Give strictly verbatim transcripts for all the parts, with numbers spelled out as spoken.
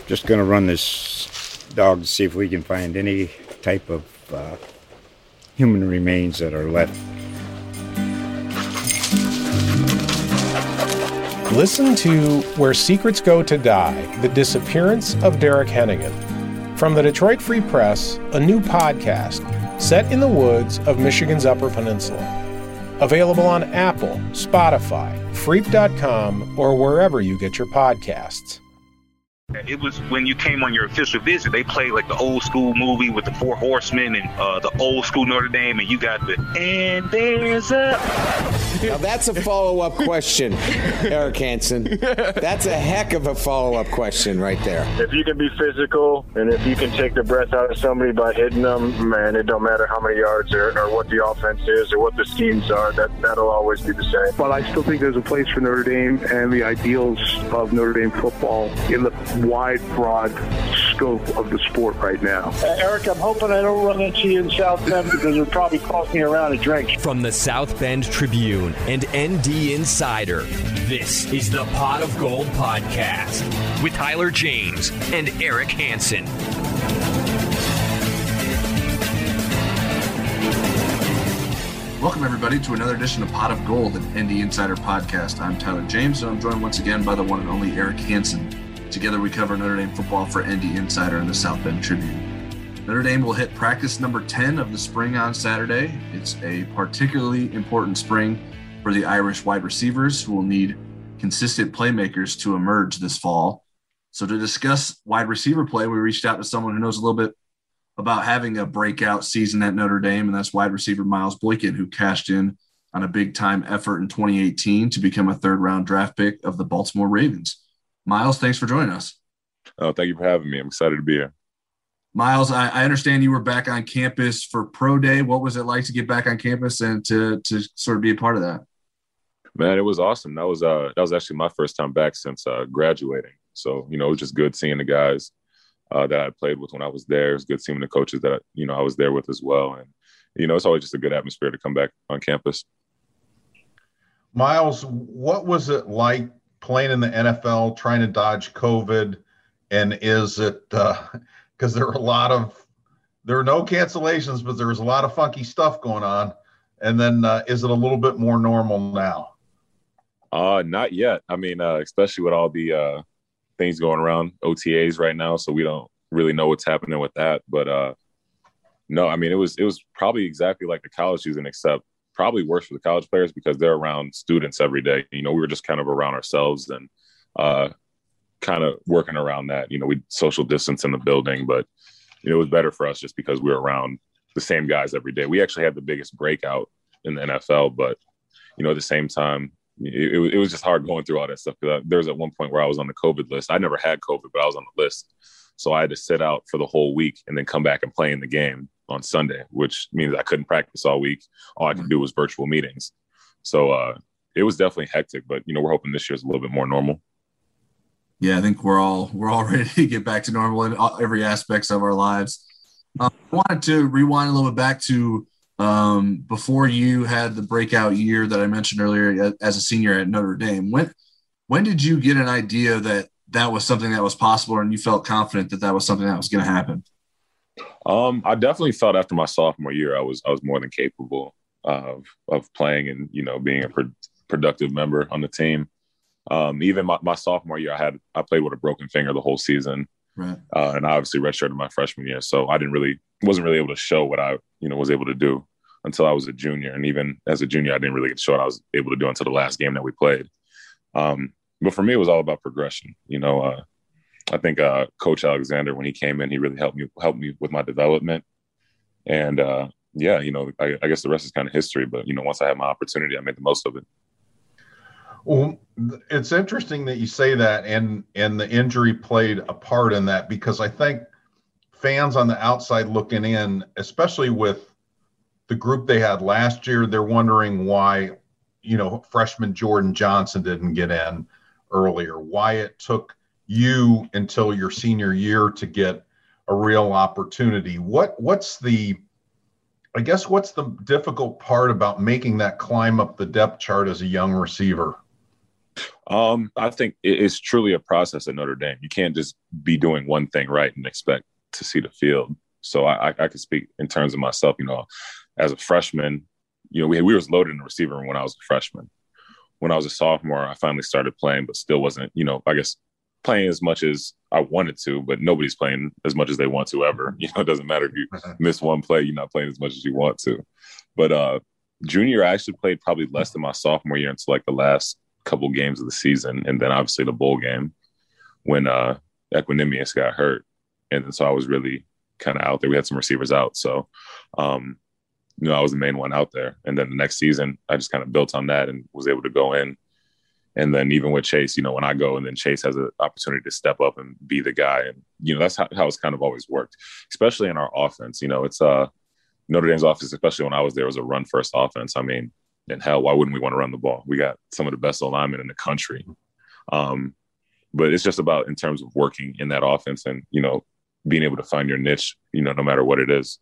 just going to run this dog to see if we can find any type of uh, human remains that are left. Listen to Where Secrets Go to Die, The Disappearance of Derek Hennigan. From the Detroit Free Press, a new podcast set in the woods of Michigan's Upper Peninsula. Available on Apple, Spotify, freep dot com, or wherever you get your podcasts. It was when you came on your official visit, they played like the old school movie with the Four Horsemen and uh, the old school Notre Dame, and you got the, and there's a... Now that's a follow-up question, Eric Hansen. That's a heck of a follow-up question right there. If you can be physical, and if you can take the breath out of somebody by hitting them, man, it don't matter how many yards or, or what the offense is or what the schemes are, that, that'll always be the same. But I still think there's a place for Notre Dame and the ideals of Notre Dame football in the wide, broad scope of the sport right now. Uh, Eric, I'm hoping I don't run into you in South Bend because it'll probably cost me around a drink. From the South Bend Tribune and N D Insider, this is the Pot of Gold Podcast with Tyler James and Eric Hansen. Welcome, everybody, to another edition of Pot of Gold, an N D Insider podcast. I'm Tyler James, and I'm joined once again by the one and only Eric Hansen. Together, we cover Notre Dame football for N D Insider and the South Bend Tribune. Notre Dame will hit practice number ten of the spring on Saturday. It's a particularly important spring for the Irish wide receivers, who will need consistent playmakers to emerge this fall. So to discuss wide receiver play, we reached out to someone who knows a little bit about having a breakout season at Notre Dame, and that's wide receiver Miles Boykin, who cashed in on a big-time effort in twenty eighteen to become a third-round draft pick of the Baltimore Ravens. Miles, thanks for joining us. Oh, thank you for having me. I'm excited to be here. Miles, I, I understand you were back on campus for Pro Day. What was it like to get back on campus and to to sort of be a part of that? Man, it was awesome. That was uh that was actually my first time back since uh, graduating. So, you know, it was just good seeing the guys uh, that I played with when I was there. It was good seeing the coaches that, you know, I was there with as well. And, you know, it's always just a good atmosphere to come back on campus. Miles, what was it like playing in the N F L, trying to dodge COVID? And is it uh, because there are a lot of there are no cancellations, but there was a lot of funky stuff going on. And then uh, is it a little bit more normal now? Uh, not yet. I mean, uh, especially with all the uh, things going around O T As right now, so we don't really know what's happening with that. But uh, no, I mean, it was it was probably exactly like the college season, except probably worse for the college players because they're around students every day. You know, we were just kind of around ourselves and uh, kind of working around that. You know, we social distance in the building, but you know, it was better for us just because we were around the same guys every day. We actually had the biggest breakout in the N F L, but you know, at the same time, it, it, it was just hard going through all that stuff. Because there was at one point where I was on the COVID list. I never had COVID, but I was on the list, so I had to sit out for the whole week and then come back and play in the game on Sunday, which means I couldn't practice all week. All I could do was virtual meetings. So uh, it was definitely hectic, but, you know, we're hoping this year's a little bit more normal. Yeah, I think we're all we're all ready to get back to normal in every aspects of our lives. Um, I wanted to rewind a little bit back to um, before you had the breakout year that I mentioned earlier as a senior at Notre Dame. When when did you get an idea that that was something that was possible and you felt confident that that was something that was going to happen? Um, I definitely felt after my sophomore year, I was I was more than capable of of playing and, you know, being a pro- productive member on the team. Um, even my, my sophomore year, I had I played with a broken finger the whole season, right? Uh, and I obviously redshirted my freshman year, so I didn't really wasn't really able to show what I you know was able to do until I was a junior. And even as a junior, I didn't really get to show what I was able to do until the last game that we played. Um, but for me, it was all about progression. You know, uh, I think uh, Coach Alexander, when he came in, he really helped me helped me with my development. And uh, yeah, you know, I, I guess the rest is kind of history. But you know, once I had my opportunity, I made the most of it. Well, it's interesting that you say that, and and the injury played a part in that, because I think fans on the outside looking in, especially with the group they had last year, they're wondering why, you know, freshman Jordan Johnson didn't get in earlier, why it took you until your senior year to get a real opportunity. What what's the, I guess, what's the difficult part about making that climb up the depth chart as a young receiver? Um, I think it's truly a process at Notre Dame. You can't just be doing one thing right and expect to see the field. So I, I, I can speak in terms of myself. You know, as a freshman, you know, we we was loaded in the receiver room when I was a freshman. When I was a sophomore, I finally started playing, but still wasn't, you know, I guess playing as much as I wanted to, but nobody's playing as much as they want to ever. You know, it doesn't matter if you miss one play, you're not playing as much as you want to. But uh, junior year, I actually played probably less than my sophomore year until like the last couple games of the season, and then obviously the bowl game when uh Equanimous got hurt, and then so I was really kind of out there. We had some receivers out, so um you know I was the main one out there. And then the next season I just kind of built on that and was able to go in. And then even with Chase, you know when I go and then Chase has an opportunity to step up and be the guy, and you know that's how, how it's kind of always worked, especially in our offense. You know it's uh Notre Dame's offense, especially when I was there, was a run first offense. I mean, and hell, why wouldn't we want to run the ball? We got some of the best alignment in the country. Um, but it's just about in terms of working in that offense and, you know, being able to find your niche, you know, no matter what it is.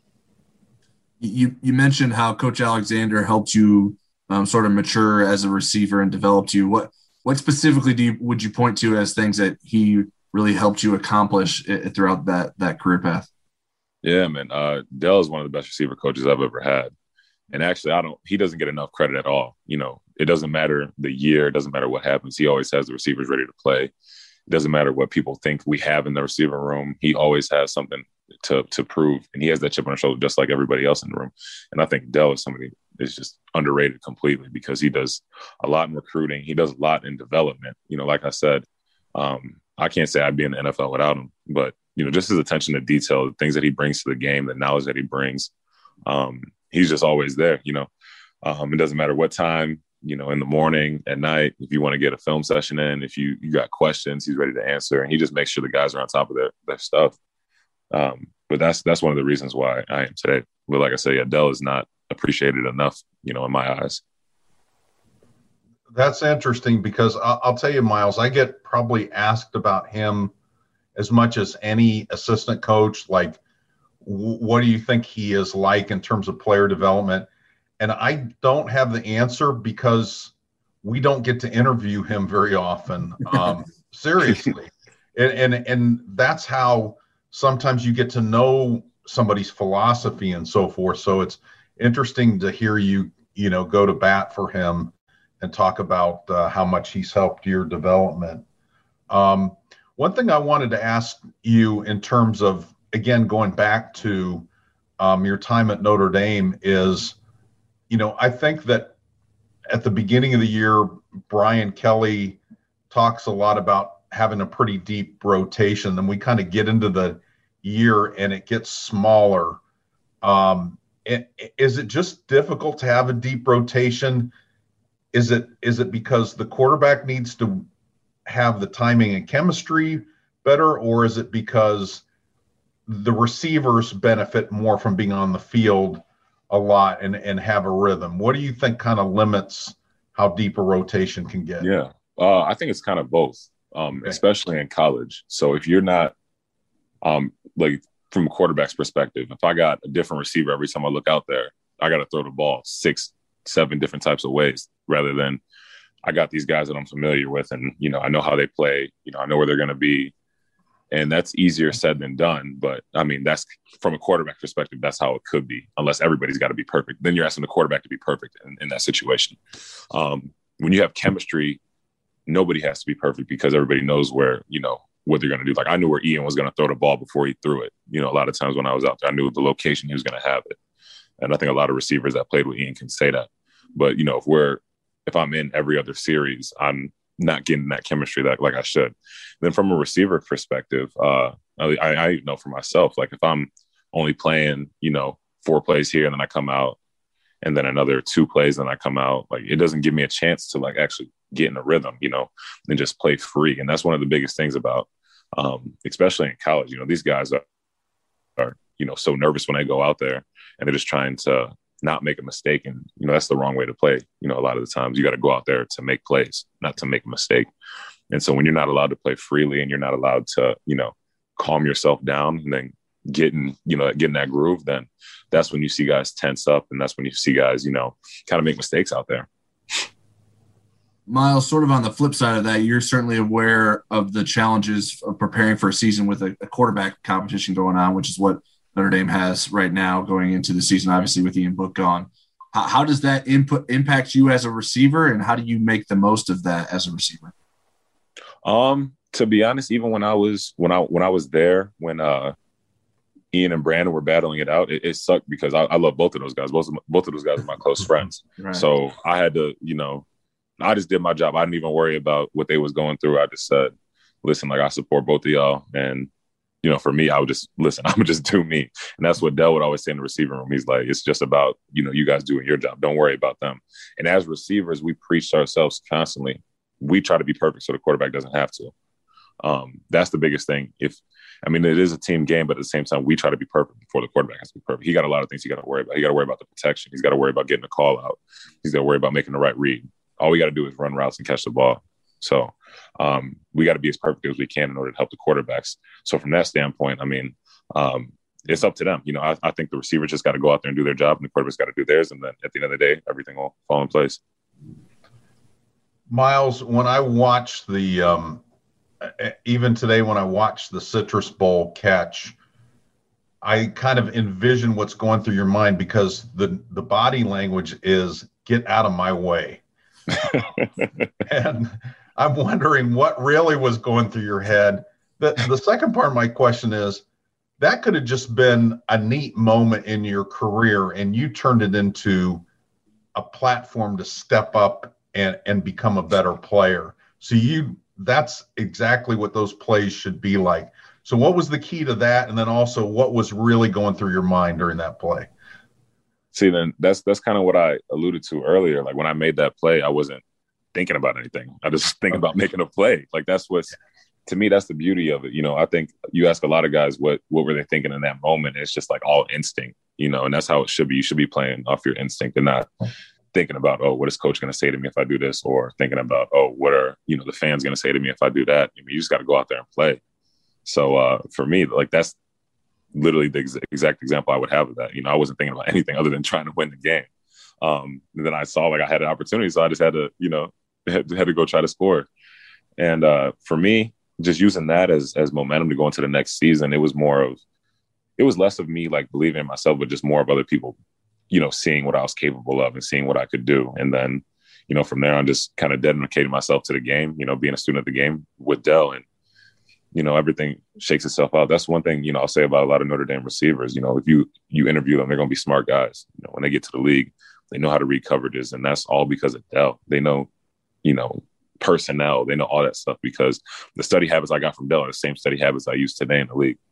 You you mentioned how Coach Alexander helped you um, sort of mature as a receiver and developed you. What what specifically do you, would you point to as things that he really helped you accomplish it, throughout that that career path? Yeah, man. Uh, Dell is one of the best receiver coaches I've ever had. And actually, I don't. He doesn't get enough credit at all. You know, it doesn't matter the year. It doesn't matter what happens. He always has the receivers ready to play. It doesn't matter what people think we have in the receiver room. He always has something to to prove, and he has that chip on his shoulder just like everybody else in the room. And I think Dell is somebody that's just underrated completely because he does a lot in recruiting. He does a lot in development. You know, like I said, um, I can't say I'd be in the N F L without him. But you know, just his attention to detail, the things that he brings to the game, the knowledge that he brings. Um, He's just always there, you know. Um, it doesn't matter what time, you know, in the morning, at night, if you want to get a film session in, if you, you got questions, he's ready to answer. And he just makes sure the guys are on top of their, their stuff. Um, but that's that's one of the reasons why I am today. But like I said, yeah, Dell is not appreciated enough, you know, in my eyes. That's interesting because I'll, I'll tell you, Miles, I get probably asked about him as much as any assistant coach, like, what do you think he is like in terms of player development? And I don't have the answer because we don't get to interview him very often. Um, seriously. And, and, and that's how sometimes you get to know somebody's philosophy and so forth. So it's interesting to hear you, you know, go to bat for him and talk about uh, how much he's helped your development. Um, one thing I wanted to ask you in terms of, again, going back to um, your time at Notre Dame is, you know, I think that at the beginning of the year, Brian Kelly talks a lot about having a pretty deep rotation. Then we kind of get into the year and it gets smaller. Um, is it just difficult to have a deep rotation? Is it is it because the quarterback needs to have the timing and chemistry better, or is it because the receivers benefit more from being on the field a lot and, and have a rhythm? What do you think kind of limits how deep a rotation can get? Yeah, uh, I think it's kind of both, um, okay. especially in college. So if you're not, um, like from a quarterback's perspective, if I got a different receiver every time I look out there, I got to throw the ball six, seven different types of ways rather than I got these guys that I'm familiar with and, you know, I know how they play, you know, I know where they're going to be. And that's easier said than done. But, I mean, that's from a quarterback perspective, that's how it could be, unless everybody's got to be perfect. Then you're asking the quarterback to be perfect in, in that situation. Um, when you have chemistry, nobody has to be perfect because everybody knows where, you know, what they're going to do. Like, I knew where Ian was going to throw the ball before he threw it. You know, a lot of times when I was out there, I knew the location he was going to have it. And I think a lot of receivers that played with Ian can say that. But, you know, if we're if I'm in every other series, I'm not getting that chemistry that like I should. Then from a receiver perspective, uh, I, I know for myself, like if I'm only playing, you know, four plays here and then I come out and then another two plays and I come out, like it doesn't give me a chance to like actually get in a rhythm, you know, and just play free. And that's one of the biggest things about, um, especially in college, you know, these guys are, are, you know, so nervous when they go out there and they're just trying to not make a mistake. And, you know, that's the wrong way to play. You know, a lot of the times you got to go out there to make plays, not to make a mistake. And so when you're not allowed to play freely and you're not allowed to, you know, calm yourself down and then getting, you know, getting that groove, then that's when you see guys tense up. And that's when you see guys, you know, kind of make mistakes out there. Miles, sort of on the flip side of that, you're certainly aware of the challenges of preparing for a season with a, a quarterback competition going on, which is what Notre Dame has right now going into the season, obviously with Ian Book gone. How, how does that input impact you as a receiver, and how do you make the most of that as a receiver? Um, to be honest, even when I was when I when I was there, when uh, Ian and Brandon were battling it out, it, it sucked because I, I love both of those guys. Both of, both of those guys are my close friends. Right. So I had to, you know, I just did my job. I didn't even worry about what they was going through. I just said, listen, like I support both of y'all. And, you know, for me, I would just listen, I would just do me. And that's what Dell would always say in the receiver room. He's like, it's just about, you know, you guys doing your job. Don't worry about them. And as receivers, we preach to ourselves constantly. We try to be perfect so the quarterback doesn't have to. Um, that's the biggest thing. If, I mean, it is a team game, but at the same time, we try to be perfect before the quarterback has to be perfect. He got a lot of things he got to worry about. He got to worry about the protection. He's got to worry about getting a call out. He's got to worry about making the right read. All we got to do is run routes and catch the ball. So um, we got to be as perfect as we can in order to help the quarterbacks. So from that standpoint, I mean, um, it's up to them. You know, I, I think the receivers just got to go out there and do their job, and the quarterbacks got to do theirs. And then at the end of the day, everything will fall in place. Miles, when I watch the um, even today, when I watch the Citrus Bowl catch, I kind of envision what's going through your mind, because the, the body language is get out of my way. And I'm wondering what really was going through your head. The, the second part of my question is, that could have just been a neat moment in your career, and you turned it into a platform to step up and, and become a better player. So you, that's exactly what those plays should be like. So what was the key to that? And then also, what was really going through your mind during that play? See, then that's that's kind of what I alluded to earlier. Like when I made that play, I wasn't thinking about anything. I just thinking about making a play. Like that's what's, to me, that's the beauty of it. You know, I think you ask a lot of guys what what were they thinking in that moment. It's just like all instinct, you know, and that's how it should be. You should be playing off your instinct and not thinking about, oh, what is coach going to say to me if I do this? Or thinking about, oh, what are, you know, the fans going to say to me if I do that? I mean, you just got to go out there and play. So uh, for me, like that's literally the ex- exact example I would have of that. You know, I wasn't thinking about anything other than trying to win the game. Um, and then I saw like I had an opportunity, so I just had to, you know, had, had to go try to score. And uh, for me, just using that as as momentum to go into the next season, it was more of, it was less of me like believing in myself, but just more of other people, you know, seeing what I was capable of and seeing what I could do. And then, you know, from there on, just kind of dedicating myself to the game, you know, being a student of the game with Dell, and, you know, everything shakes itself out. That's one thing, you know, I'll say about a lot of Notre Dame receivers. You know, if you you interview them, they're going to be smart guys. You know, when they get to the league, they know how to read coverages, and that's all because of Dell. They know, you know, personnel. They know all that stuff because the study habits I got from Dell are the same study habits I use today in the league.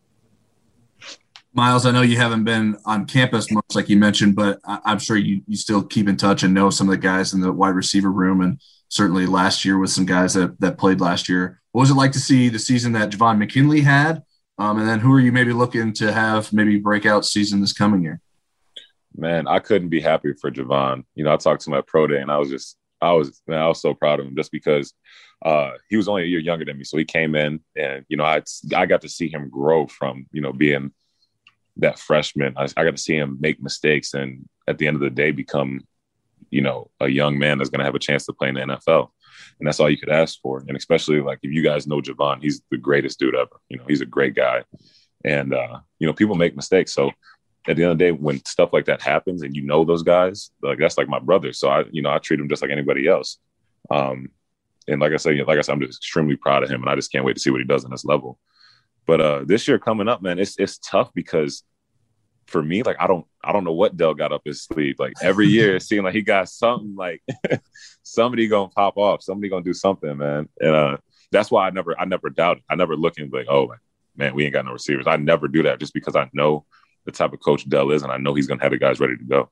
Miles, I know you haven't been on campus much, like you mentioned, but I- I'm sure you, you still keep in touch and know some of the guys in the wide receiver room, and certainly last year with some guys that, that played last year. What was it like to see the season that Javon McKinley had? Um, and then who are you maybe looking to have maybe breakout season this coming year? Man, I couldn't be happier for Javon. You know, I talked to him at Pro Day, and I was just, I was, man, I was so proud of him just because uh, he was only a year younger than me. So he came in, and, you know, I, I got to see him grow from, you know, being that freshman. I, I got to see him make mistakes, and at the end of the day become, you know, a young man that's going to have a chance to play in the N F L. And that's all you could ask for. And especially like if you guys know Javon, he's the greatest dude ever. You know, he's a great guy. And, uh, you know, people make mistakes. So at the end of the day, when stuff like that happens and you know those guys, like that's like my brother. So I, you know, I treat him just like anybody else. Um, and like I said, like I said, I'm just extremely proud of him, and I just can't wait to see what he does on this level. But uh, this year coming up, man, it's it's tough because for me, like I don't I don't know what Dell got up his sleeve. Like every year, it seemed like he got something. Like somebody gonna pop off, somebody gonna do something, man. And uh, that's why I never I never doubted. I never look and be like, oh man, we ain't got no receivers. I never do that just because I know the type of coach Dell is, and I know he's gonna have the guys ready to go.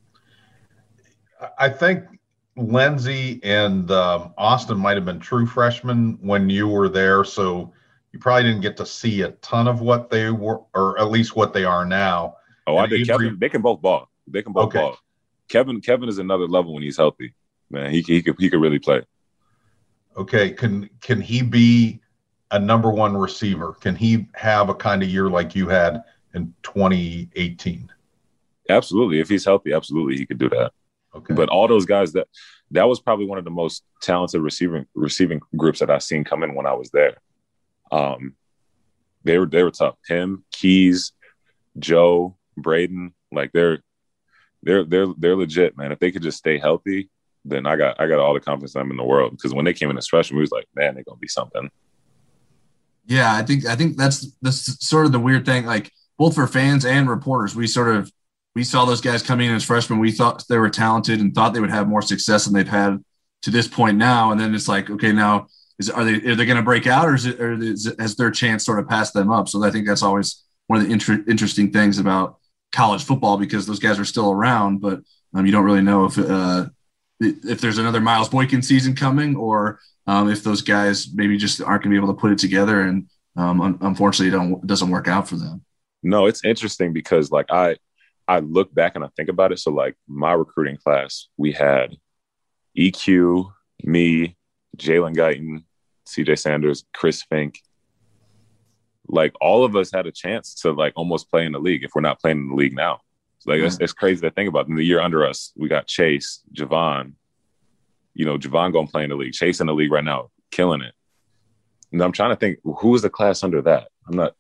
I think Lindsey and um, Austin might have been true freshmen when you were there, so you probably didn't get to see a ton of what they were, or at least what they are now. Oh, and I did. Adrian, Kevin, they can both ball. They can both okay. ball. Kevin, Kevin is another level when he's healthy. Man, he he could he could really play. Okay, can can he be a number one receiver? Can he have a kind of year like you had in twenty eighteen? Absolutely. If he's healthy, absolutely he could do that. Okay. But all those guys that that was probably one of the most talented receiving receiving groups that I've seen come in when I was there. Um, they were they were tough. Him, Keys, Joe, Braden, like they're they're they're they're legit, man. If they could just stay healthy, then I got I got all the confidence I'm in the world. Because when they came in as freshmen, we was like, man, they're gonna be something. Yeah, I think I think that's that's sort of the weird thing. Like both for fans and reporters, we sort of we saw those guys coming in as freshmen. We thought they were talented and thought they would have more success than they've had to this point now. And then it's like, okay, now is are they are they going to break out, or is it or is it, has their chance sort of passed them up? So I think that's always one of the inter- interesting things about college football, because those guys are still around, but um, you don't really know if uh, if there's another Miles Boykin season coming, or um, if those guys maybe just aren't going to be able to put it together, and um, un- unfortunately, it, don't, it doesn't work out for them. No, it's interesting because like I I look back and I think about it. So like my recruiting class, we had E Q, me, Jalen Guyton, C J Sanders, Chris Fink. Like all of us had a chance to like almost play in the league if we're not playing in the league now. So, like, yeah. it's, it's crazy to think about. In the year under us, we got Chase, Javon. You know, Javon going to play in the league. Chase in the league right now, killing it. And I'm trying to think, who was the class under that? I'm not.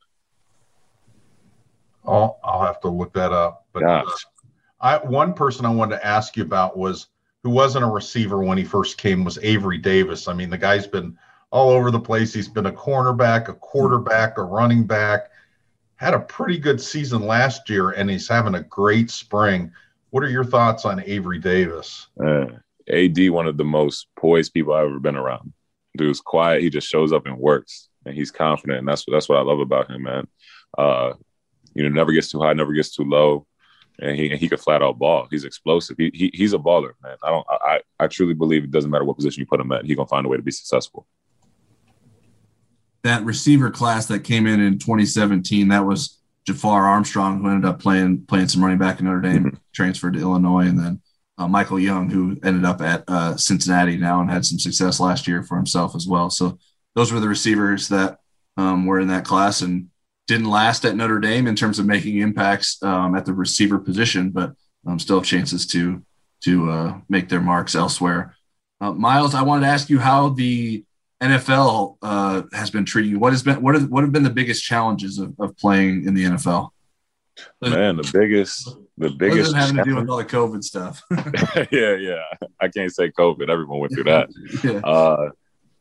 Oh, I'll have to look that up. But uh, I, one person I wanted to ask you about was who wasn't a receiver when he first came was Avery Davis. I mean, the guy's been all over the place. He's been a cornerback, a quarterback, a running back. Had a pretty good season last year, and he's having a great spring. What are your thoughts on Avery Davis? Uh, A D, one of the most poised people I've ever been around. Dude's quiet. He just shows up and works, and he's confident, and that's that's what I love about him, man. Uh, you know, never gets too high, never gets too low, and he and he could flat out ball. He's explosive. He, he he's a baller, man. I don't. I I truly believe it doesn't matter what position you put him at, he's gonna find a way to be successful. That receiver class that came in in twenty seventeen, that was Jafar Armstrong, who ended up playing playing some running back in Notre Dame, mm-hmm. transferred to Illinois, and then uh, Michael Young, who ended up at uh, Cincinnati now and had some success last year for himself as well. So those were the receivers that um, were in that class and didn't last at Notre Dame in terms of making impacts um, at the receiver position, but um, still have chances to to uh, make their marks elsewhere. Uh, Miles, I wanted to ask you how the N F L uh, has been treating you. What has been what have, what have been the biggest challenges of, of playing in the N F L? Man, the biggest the biggest having to do with all the COVID stuff. yeah, yeah. I can't say COVID. Everyone went through that. yeah. uh,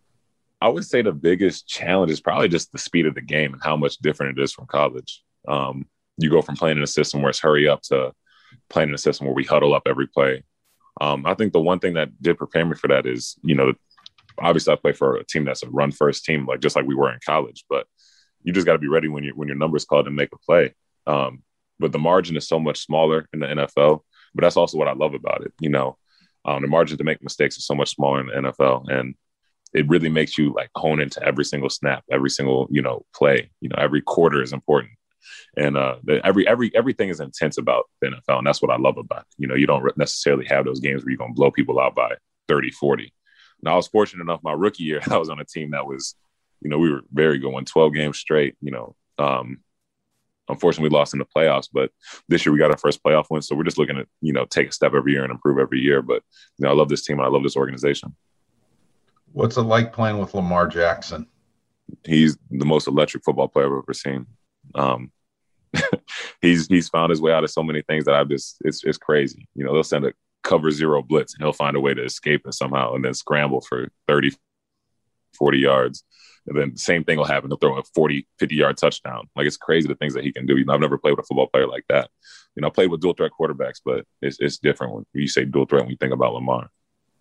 I would say the biggest challenge is probably just the speed of the game and how much different it is from college. Um, you go from playing in a system where it's hurry up to playing in a system where we huddle up every play. Um, I think the one thing that did prepare me for that is, you know, obviously I play for a team that's a run first team, like just like we were in college, but you just got to be ready when you when your number's called and make a play. Um, but the margin is so much smaller in the N F L, but that's also what I love about it. You know, um, the margin to make mistakes is so much smaller in the N F L, and it really makes you like hone into every single snap, every single, you know, play. You know, every quarter is important, and uh, the, every every everything is intense about the N F L, and that's what I love about it. You know, you don't necessarily have those games where you're gonna blow people out by thirty, forty. Now, I was fortunate enough my rookie year, I was on a team that was, you know, we were very good, won twelve games straight, you know. Um, unfortunately, we lost in the playoffs, but this year we got our first playoff win. So we're just looking to, you know, take a step every year and improve every year. But, you know, I love this team and I love this organization. What's it like playing with Lamar Jackson? He's the most electric football player I've ever seen. Um, he's he's found his way out of so many things that I've just, it's it's crazy. You know, they'll send a cover zero blitz and he'll find a way to escape it somehow and then scramble for thirty, forty yards. And then the same thing will happen. He'll throw a forty, fifty yard touchdown. Like, it's crazy the things that he can do. You know, I've never played with a football player like that. You know, I played with dual threat quarterbacks, but it's it's different when you say dual threat when you think about Lamar.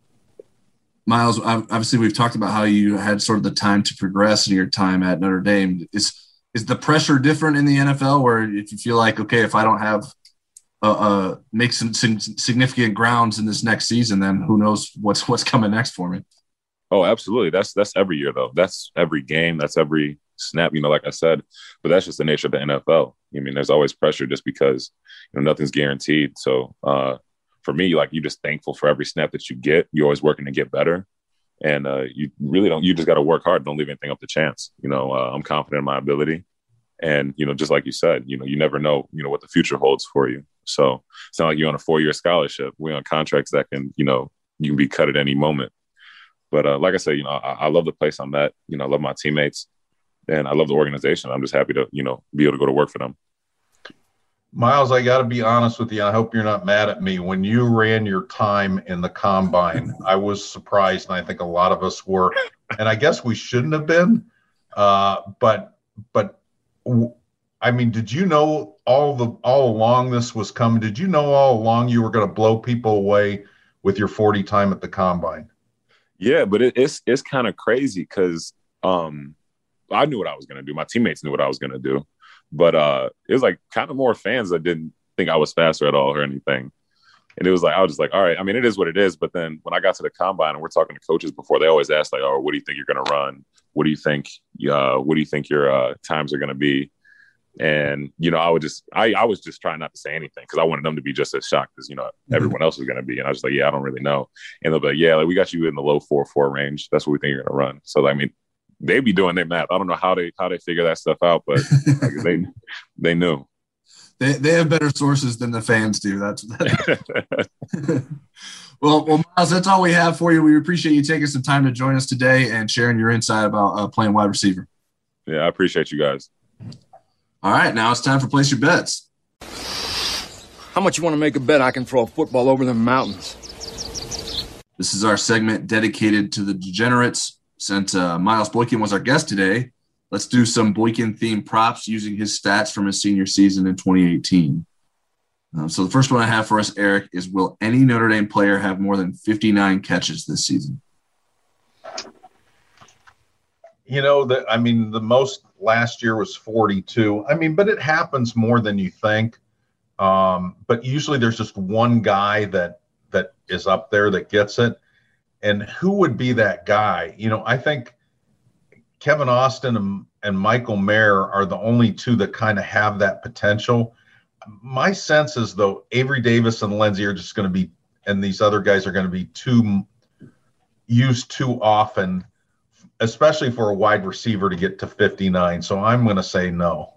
Miles, obviously we've talked about how you had sort of the time to progress in your time at Notre Dame. Is is the pressure different in the N F L where if you feel like, okay, if I don't have uh, uh make some, some significant grounds in this next season, then who knows what's what's coming next for me? Oh, absolutely. That's that's every year though. That's every game. That's every snap. You know, like I said, but that's just the nature of the N F L. I mean, there's always pressure just because, you know, nothing's guaranteed. So uh, for me, like, you're just thankful for every snap that you get. You're always working to get better, and uh, you really don't. You just got to work hard. Don't leave anything up to chance. You know, uh, I'm confident in my ability, and you know, just like you said, you know, you never know, you know, what the future holds for you. So it's not like you're on a four-year scholarship. We're on contracts that can, you know, you can be cut at any moment. But uh, like I said, you know, I, I love the place I'm at. You know, I love my teammates, and I love the organization. I'm just happy to, you know, be able to go to work for them. Miles, I got to be honest with you. I hope you're not mad at me. When you ran your time in the combine, I was surprised, and I think a lot of us were. And I guess we shouldn't have been. Uh, but, but I mean, did you know all the all along this was coming? Did you know all along you were going to blow people away with your forty time at the combine? Yeah, but it, it's it's kind of crazy because um, I knew what I was going to do. My teammates knew what I was going to do. But uh, it was like kind of more fans that didn't think I was faster at all or anything. And it was like, I was just like, all right, I mean, it is what it is. But then when I got to the combine and we're talking to coaches before, they always ask like, oh, what do you think you're going to run? What do you think, uh, what do you think your uh, times are going to be? And, you know, I would just, I, I was just trying not to say anything because I wanted them to be just as shocked as, you know, everyone else was going to be. And I was like, yeah, I don't really know. And they'll be like, yeah, like we got you in the low four, four range. That's what we think you're going to run. So, I mean, they be doing their math. I don't know how they how they figure that stuff out, but like, they they knew. They they have better sources than the fans do. That's that. well, well, Miles, that's all we have for you. We appreciate you taking some time to join us today and sharing your insight about uh, playing wide receiver. Yeah, I appreciate you guys. All right, now it's time for Place Your Bets. How much you want to make a bet I can throw a football over the mountains? This is our segment dedicated to the degenerates. Since uh, Miles Boykin was our guest today, let's do some Boykin-themed props using his stats from his senior season in twenty eighteen. Um, so the first one I have for us, Eric, is will any Notre Dame player have more than fifty-nine catches this season? You know, the, I mean, the most last year was forty-two. I mean, but it happens more than you think. Um, but usually there's just one guy that that is up there that gets it. And who would be that guy? You know, I think Kevin Austin and, and Michael Mayer are the only two that kind of have that potential. My sense is, though, Avery Davis and Lindsey are just going to be, and these other guys are going to be too used too often, especially for a wide receiver to get to fifty-nine. So I'm going to say no.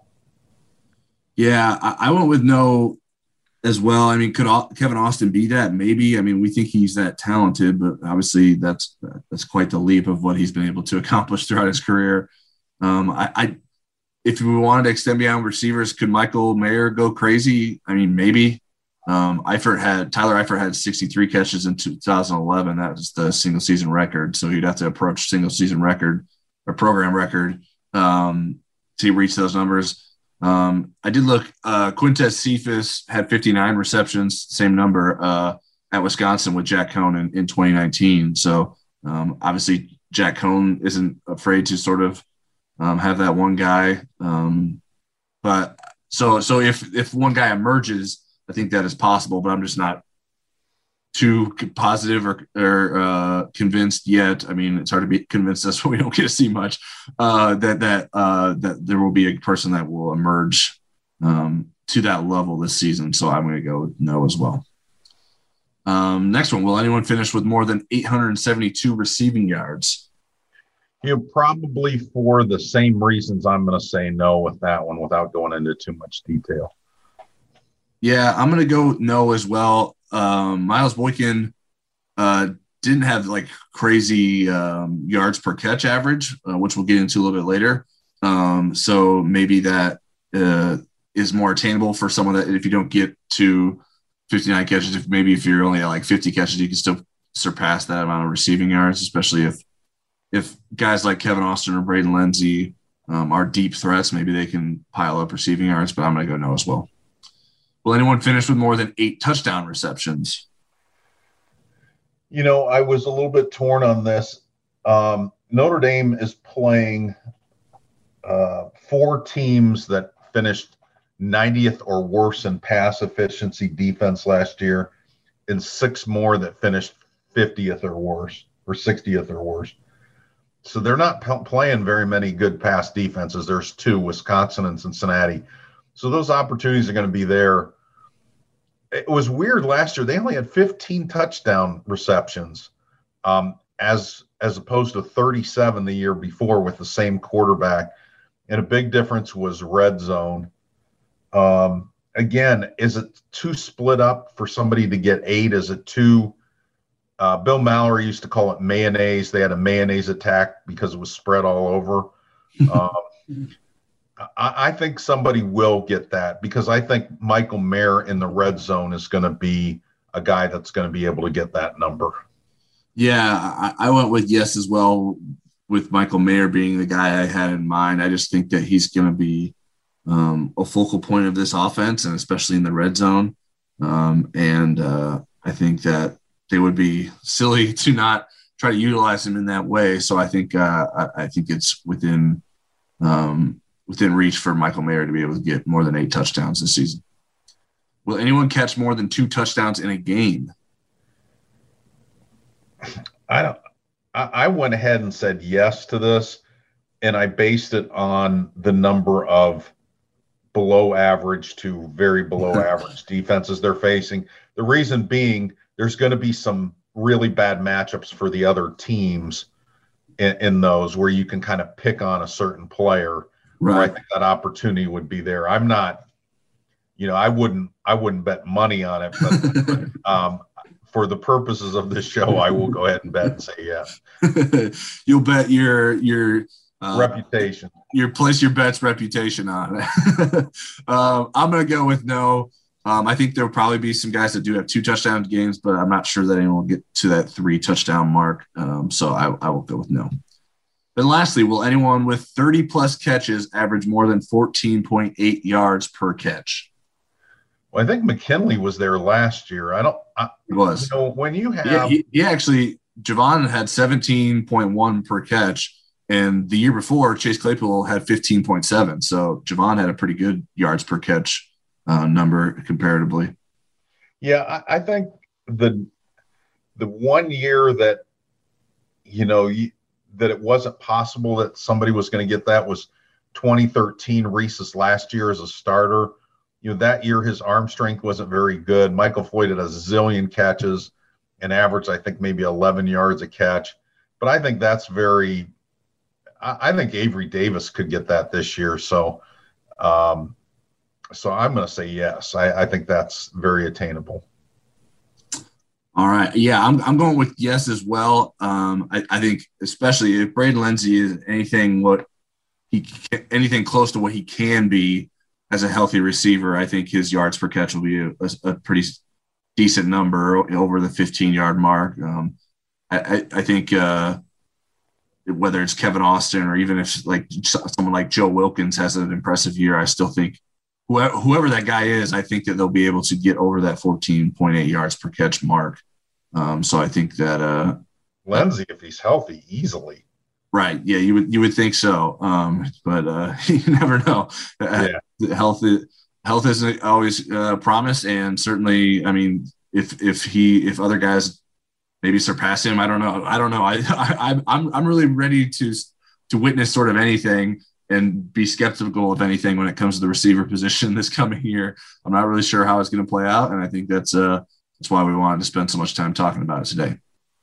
Yeah, I, I went with no as well. I mean, could Kevin Austin be that? Maybe. I mean, we think he's that talented, but obviously that's that's quite the leap of what he's been able to accomplish throughout his career. Um, I, I, if we wanted to extend beyond receivers, could Michael Mayer go crazy? I mean, maybe. Um, Eifert had Tyler Eifert had sixty-three catches in two thousand eleven. That was the single season record. So he'd have to approach single season record or program record um, to reach those numbers. Um, I did look, uh, Quintez Cephas had fifty-nine receptions, same number, uh, at Wisconsin with Jack Cohn in, in twenty nineteen. So, um, obviously Jack Cohn isn't afraid to sort of, um, have that one guy. Um, but so, so if, if one guy emerges, I think that is possible, but I'm just not too positive or, or uh, convinced yet. I mean, it's hard to be convinced. That's why we don't get to see much. Uh, that that uh, that there will be a person that will emerge um, to that level this season. So I'm going to go with no as well. Um, next one: will anyone finish with more than eight hundred seventy-two receiving yards? You know, probably for the same reasons. I'm going to say no with that one, without going into too much detail. Yeah, I'm going to go no as well. Um, Miles Boykin uh, didn't have like crazy um, yards per catch average, uh, which we'll get into a little bit later. Um, so maybe that uh, is more attainable for someone that if you don't get to fifty-nine catches, if maybe if you're only at like fifty catches, you can still surpass that amount of receiving yards, especially if if guys like Kevin Austin or Braden Lindsey um, are deep threats, maybe they can pile up receiving yards, but I'm going to go no as well. Will anyone finish with more than eight touchdown receptions? You know, I was a little bit torn on this. Um, Notre Dame is playing uh, four teams that finished ninetieth or worse in pass efficiency defense last year, and six more that finished fiftieth or worse, or sixtieth or worse. So they're not p- playing very many good pass defenses. There's two, Wisconsin and Cincinnati. So those opportunities are going to be there. It was weird last year. They only had fifteen touchdown receptions um, as as opposed to thirty-seven the year before with the same quarterback. And a big difference was red zone. Um, again, is it too split up for somebody to get eight? Is it too Uh, Bill Mallory used to call it mayonnaise. They had a mayonnaise attack because it was spread all over. Um, I, I think somebody will get that because I think Michael Mayer in the red zone is going to be a guy that's going to be able to get that number. Yeah, I, I went with yes as well, with Michael Mayer being the guy I had in mind. I just think that he's going to be um, a focal point of this offense, and especially in the red zone. Um, and uh, I think that they would be silly to not try to utilize him in that way. So I think uh, I, I think it's within um, within reach for Michael Mayer to be able to get more than eight touchdowns this season. Will anyone catch more than two touchdowns in a game? I don't. I went ahead and said yes to this, and I based it on the number of below average to very below average defenses they're facing. The reason being, there's going to be some really bad matchups for the other teams in, in those where you can kind of pick on a certain player. Right. Where I think that opportunity would be there. I'm not, you know, I wouldn't, I wouldn't bet money on it, but um, for the purposes of this show, I will go ahead and bet and say yes. You'll bet your your uh, reputation. You place your bets reputation on it. um, I'm going to go with no. Um, I think there'll probably be some guys that do have two touchdown games, but I'm not sure that anyone will get to that three touchdown mark. Um, so I, I will go with no. Then lastly, will anyone with thirty plus catches average more than fourteen point eight yards per catch? Well, I think McKinley was there last year. I don't. I, it was. You know, when you have, yeah, he, he actually Javon had seventeen point one per catch, and the year before Chase Claypool had fifteen point seven. So Javon had a pretty good yards per catch uh, number comparatively. Yeah, I, I think the the one year that you know you, that it wasn't possible that somebody was going to get that was twenty thirteen. Reese's last year as a starter. You know, that year his arm strength wasn't very good. Michael Floyd had a zillion catches and averaged, I think, maybe eleven yards a catch. But I think that's very – I think Avery Davis could get that this year. So um, so I'm going to say yes. I, I think that's very attainable. All right. Yeah, I'm I'm going with yes as well. Um, I, I think especially if Braden Lenzy is anything what he anything close to what he can be as a healthy receiver, I think his yards per catch will be a, a, a pretty decent number over the fifteen-yard mark. Um, I, I, I think uh, whether it's Kevin Austin or even if like someone like Joe Wilkins has an impressive year, I still think whoever, whoever that guy is, I think that they'll be able to get over that fourteen point eight yards per catch mark. Um, so I think that uh, Lenzy, if he's healthy, easily. Right. Yeah, you would you would think so. Um, but uh, you never know. Yeah. Health health isn't always uh, promised, and certainly, I mean, if if he if other guys maybe surpass him, I don't know. I don't know. I, I I'm I'm really ready to to witness sort of anything and be skeptical of anything when it comes to the receiver position this coming year. I'm not really sure how it's going to play out, and I think that's uh that's why we wanted to spend so much time talking about it today.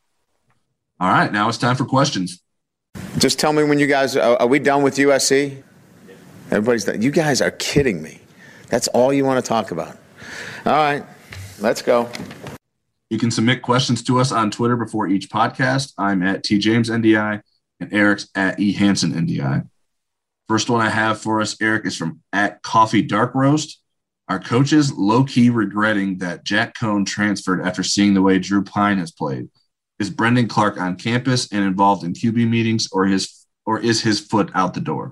All right, now it's time for questions. Just tell me when you guys are, are we done with U S C? Everybody's done. You guys are kidding me. That's all you want to talk about. All right, let's go. You can submit questions to us on Twitter before each podcast. I'm at T James N D I and Eric's at E Hansen N D I. First one I have for us, Eric, is from at Coffee Dark Roast. Are coaches low-key regretting that Jack Cohn transferred after seeing the way Drew Pine has played? Is Brendan Clark on campus and involved in Q B meetings, or his or is his foot out the door?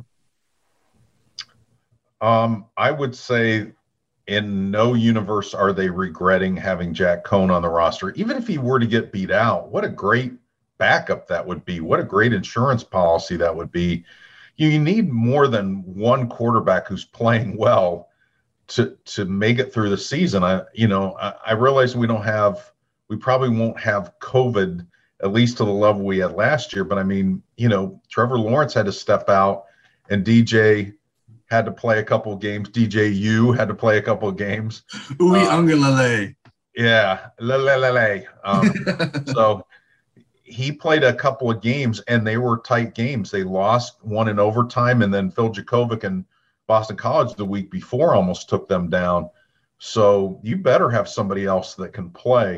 Um, I would say in no universe are they regretting having Jack Cohn on the roster. Even if he were to get beat out, what a great backup that would be. What a great insurance policy that would be. You need more than one quarterback who's playing well to to make it through the season. I, you know, I, I realize we don't have, we probably won't have COVID at least to the level we had last year. But I mean, you know, Trevor Lawrence had to step out, and D J had to play a couple of games. D J U had to play a couple of games. Ooh, um, ungalale. Yeah, la la la la. Um, so he played a couple of games, and they were tight games. They lost one in overtime, and then Phil Jakovic and Boston College the week before almost took them down. So you better have somebody else that can play.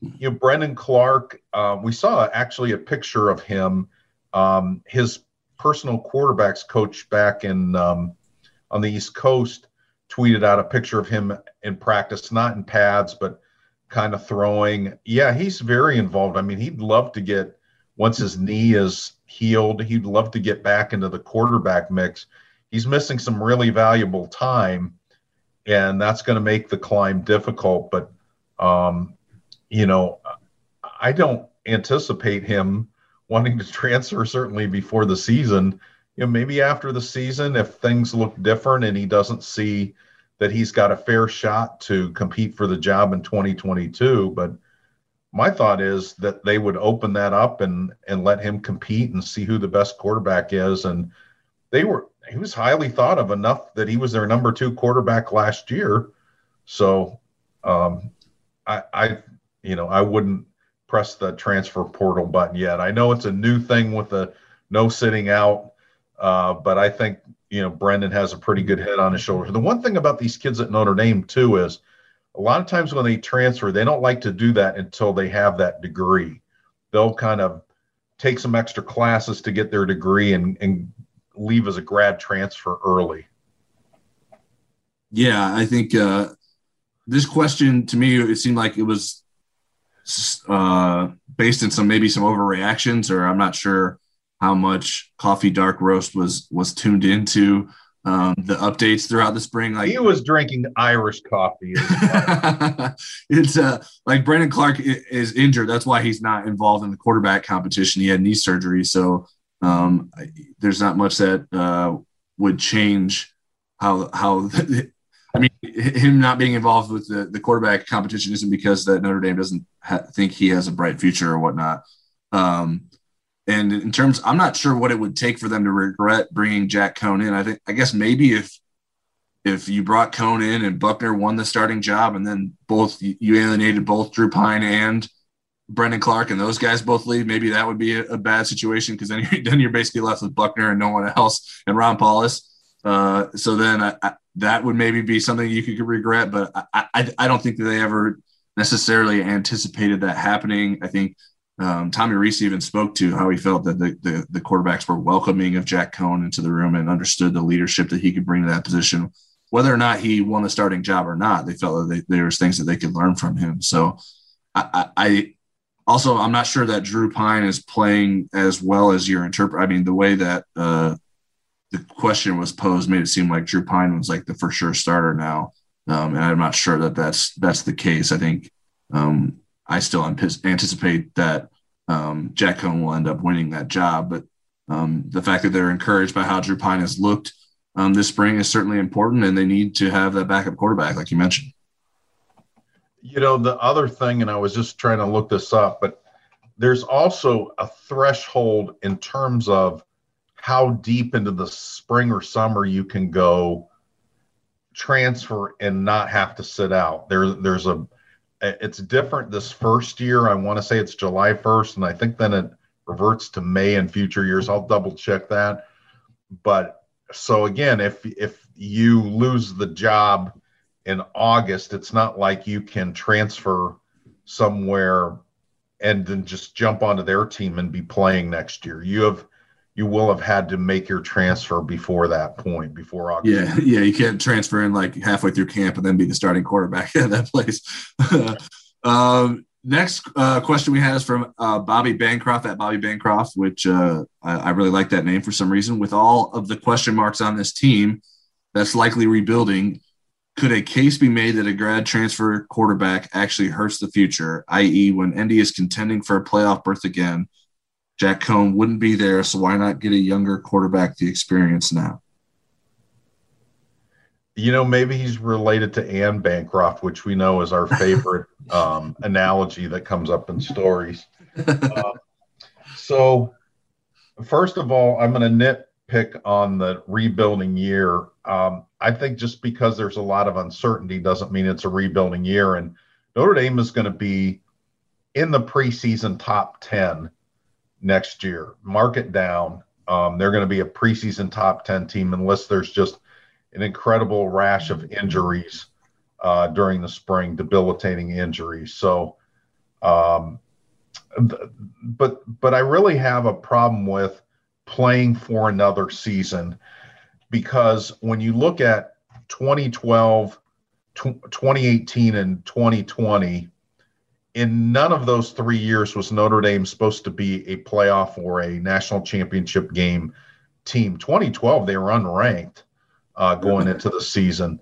you know, Brendan Clark, uh, we saw actually a picture of him, um, his personal quarterbacks coach back in um, on the East Coast tweeted out a picture of him in practice, not in pads, but kind of throwing. Yeah, he's very involved. I mean, he'd love to get, once his knee is healed, he'd love to get back into the quarterback mix. He's missing some really valuable time, and that's going to make the climb difficult. But, um, you know, I don't anticipate him wanting to transfer certainly before the season. You know, maybe after the season, if things look different and he doesn't see that he's got a fair shot to compete for the job in twenty twenty-two. But my thought is that they would open that up and, and let him compete and see who the best quarterback is. And they were, he was highly thought of enough that he was their number two quarterback last year. So um, I, I, you know, I wouldn't press the transfer portal button yet. I know it's a new thing with the no sitting out, uh, but I think, you know, Brendan has a pretty good head on his shoulders. The one thing about these kids at Notre Dame too is a lot of times when they transfer, they don't like to do that until they have that degree. They'll kind of take some extra classes to get their degree and, and leave as a grad transfer early. Yeah, I think uh, this question to me, it seemed like it was uh, based in some maybe some overreactions, or I'm not sure how much Coffee Dark Roast was was tuned into um, the updates throughout the spring. Like he was drinking Irish coffee. It's uh, like Brendan Clark is injured. That's why he's not involved in the quarterback competition. He had knee surgery, so um, there's not much that uh, would change how how. I mean, him not being involved with the, the quarterback competition isn't because that Notre Dame doesn't ha- think he has a bright future or whatnot. Um, and in terms, I'm not sure what it would take for them to regret bringing Jack Coan in. I think, I guess maybe if if you brought Coan in and Buckner won the starting job, and then both you alienated both Drew Pine and Brendan Clark, and those guys both leave, maybe that would be a, a bad situation, because then you're, then you're basically left with Buckner and no one else and Ron Paulus. Uh, so then I, I, that would maybe be something you could regret, but I, I, I don't think that they ever necessarily anticipated that happening. I think um, Tommy Rees even spoke to how he felt that the, the, the quarterbacks were welcoming of Jack Coan into the room and understood the leadership that he could bring to that position. Whether or not he won a starting job or not, they felt that they, there was things that they could learn from him. So I, I, I also, I'm not sure that Drew Pine is playing as well as your interpret. I mean, the way that uh, the question was posed made it seem like Drew Pine was like the for sure starter now. Um, and I'm not sure that that's, that's the case. I think um, I still anticipate that um, Jack Coan will end up winning that job, but um, the fact that they're encouraged by how Drew Pine has looked um, this spring is certainly important, and they need to have that backup quarterback, like you mentioned. You know, the other thing, and I was just trying to look this up, but there's also a threshold in terms of how deep into the spring or summer you can go transfer and not have to sit out. There, there's a, it's different this first year. I want to say it's July first, and I think then it reverts to May in future years. I'll double check that. But so again, if, if you lose the job in August, it's not like you can transfer somewhere and then just jump onto their team and be playing next year. You have, you will have had to make your transfer before that point, before August. Yeah, yeah, you can't transfer in like halfway through camp and then be the starting quarterback at that place. um, next uh, question we had is from uh, Bobby Bancroft at Bobby Bancroft, which uh, I, I really like that name for some reason. With all of the question marks on this team that's likely rebuilding, could a case be made that a grad transfer quarterback actually hurts the future, that is when Indy is contending for a playoff berth again, Jack Coan wouldn't be there, so why not get a younger quarterback the experience now? You know, maybe he's related to Anne Bancroft, which we know is our favorite um, analogy that comes up in stories. Uh, so, first of all, I'm going to nitpick on the rebuilding year. Um, I think just because there's a lot of uncertainty doesn't mean it's a rebuilding year. And Notre Dame is going to be in the preseason top ten next year. Mark it down. Um, they're going to be a preseason top ten team unless there's just an incredible rash of injuries uh, during the spring, debilitating injuries. So Um, but but I really have a problem with playing for another season, because when you look at twenty twelve, twenty eighteen, and twenty twenty, in none of those three years was Notre Dame supposed to be a playoff or a national championship game team. twenty twelve, they were unranked uh, going into the season.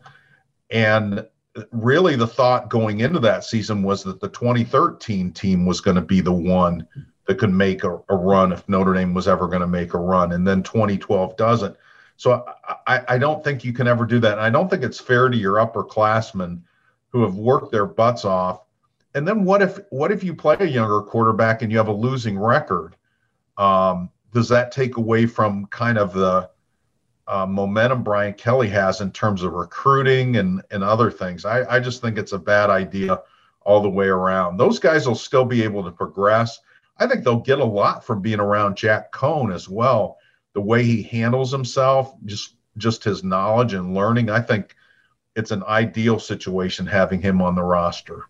And really the thought going into that season was that the twenty thirteen team was going to be the one that could make a, a run if Notre Dame was ever going to make a run. And then twenty twelve doesn't. So I, I don't think you can ever do that. And I don't think it's fair to your upperclassmen who have worked their butts off. And then what if what if you play a younger quarterback and you have a losing record? Um, does that take away from kind of the uh, momentum Brian Kelly has in terms of recruiting and, and other things? I, I just think it's a bad idea all the way around. Those guys will still be able to progress. I think they'll get a lot from being around Jack Cohn as well. The way he handles himself, just just his knowledge and learning. I think it's an ideal situation having him on the roster.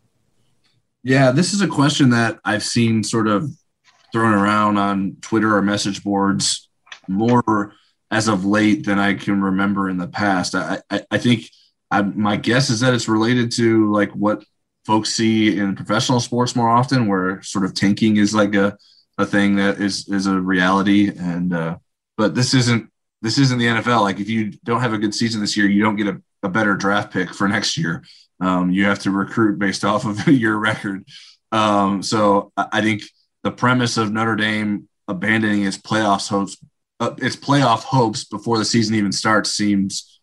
Yeah, this is a question that I've seen sort of thrown around on Twitter or message boards more as of late than I can remember in the past. I, I, I think I, my guess is that it's related to like what folks see in professional sports more often, where sort of tanking is like a, a thing that is is a reality. And uh, but this isn't this isn't the N F L. Like if you don't have a good season this year, you don't get a, a better draft pick for next year. Um, you have to recruit based off of your record. Um, so I think the premise of Notre Dame abandoning its playoffs hopes, uh, its playoff hopes before the season even starts seems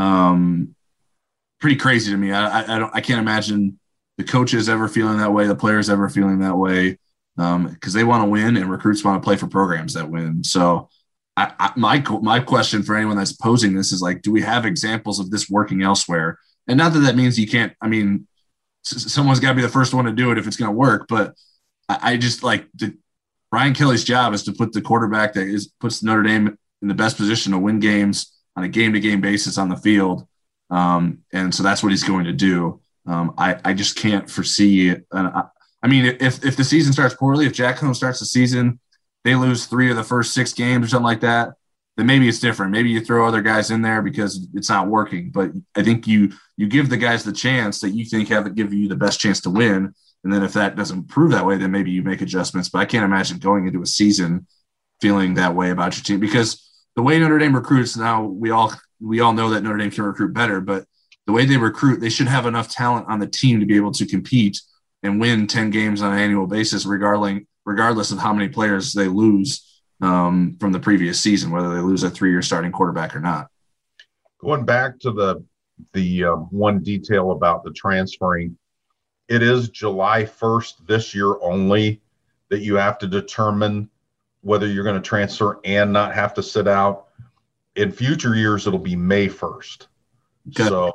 um, pretty crazy to me. I, I, I, don't, I can't imagine the coaches ever feeling that way, the players ever feeling that way, because um, they want to win and recruits want to play for programs that win. So I, I, my my question for anyone that's posing this is like, do we have examples of this working elsewhere? And not that that means you can't, I mean, s- someone's got to be the first one to do it if it's going to work. But I, I just like the, Brian Kelly's job is to put the quarterback that is puts Notre Dame in the best position to win games on a game-to-game basis on the field. Um, and so that's what he's going to do. Um, I, I just can't foresee it. And I, I mean, if, if the season starts poorly, if Jack Cohn starts the season, they lose three of the first six games or something like that, then maybe it's different. Maybe you throw other guys in there because it's not working. But I think you you give the guys the chance that you think have give you the best chance to win. And then if that doesn't prove that way, then maybe you make adjustments. But I can't imagine going into a season feeling that way about your team, because the way Notre Dame recruits now, we all we all know that Notre Dame can recruit better. But the way they recruit, they should have enough talent on the team to be able to compete and win ten games on an annual basis, regardless regardless of how many players they lose um, from the previous season, whether they lose a three-year starting quarterback or not. Going back to the the um, one detail about the transferring, it is July first this year only that you have to determine whether you're going to transfer and not have to sit out. In future years, it'll be May first. Okay. So,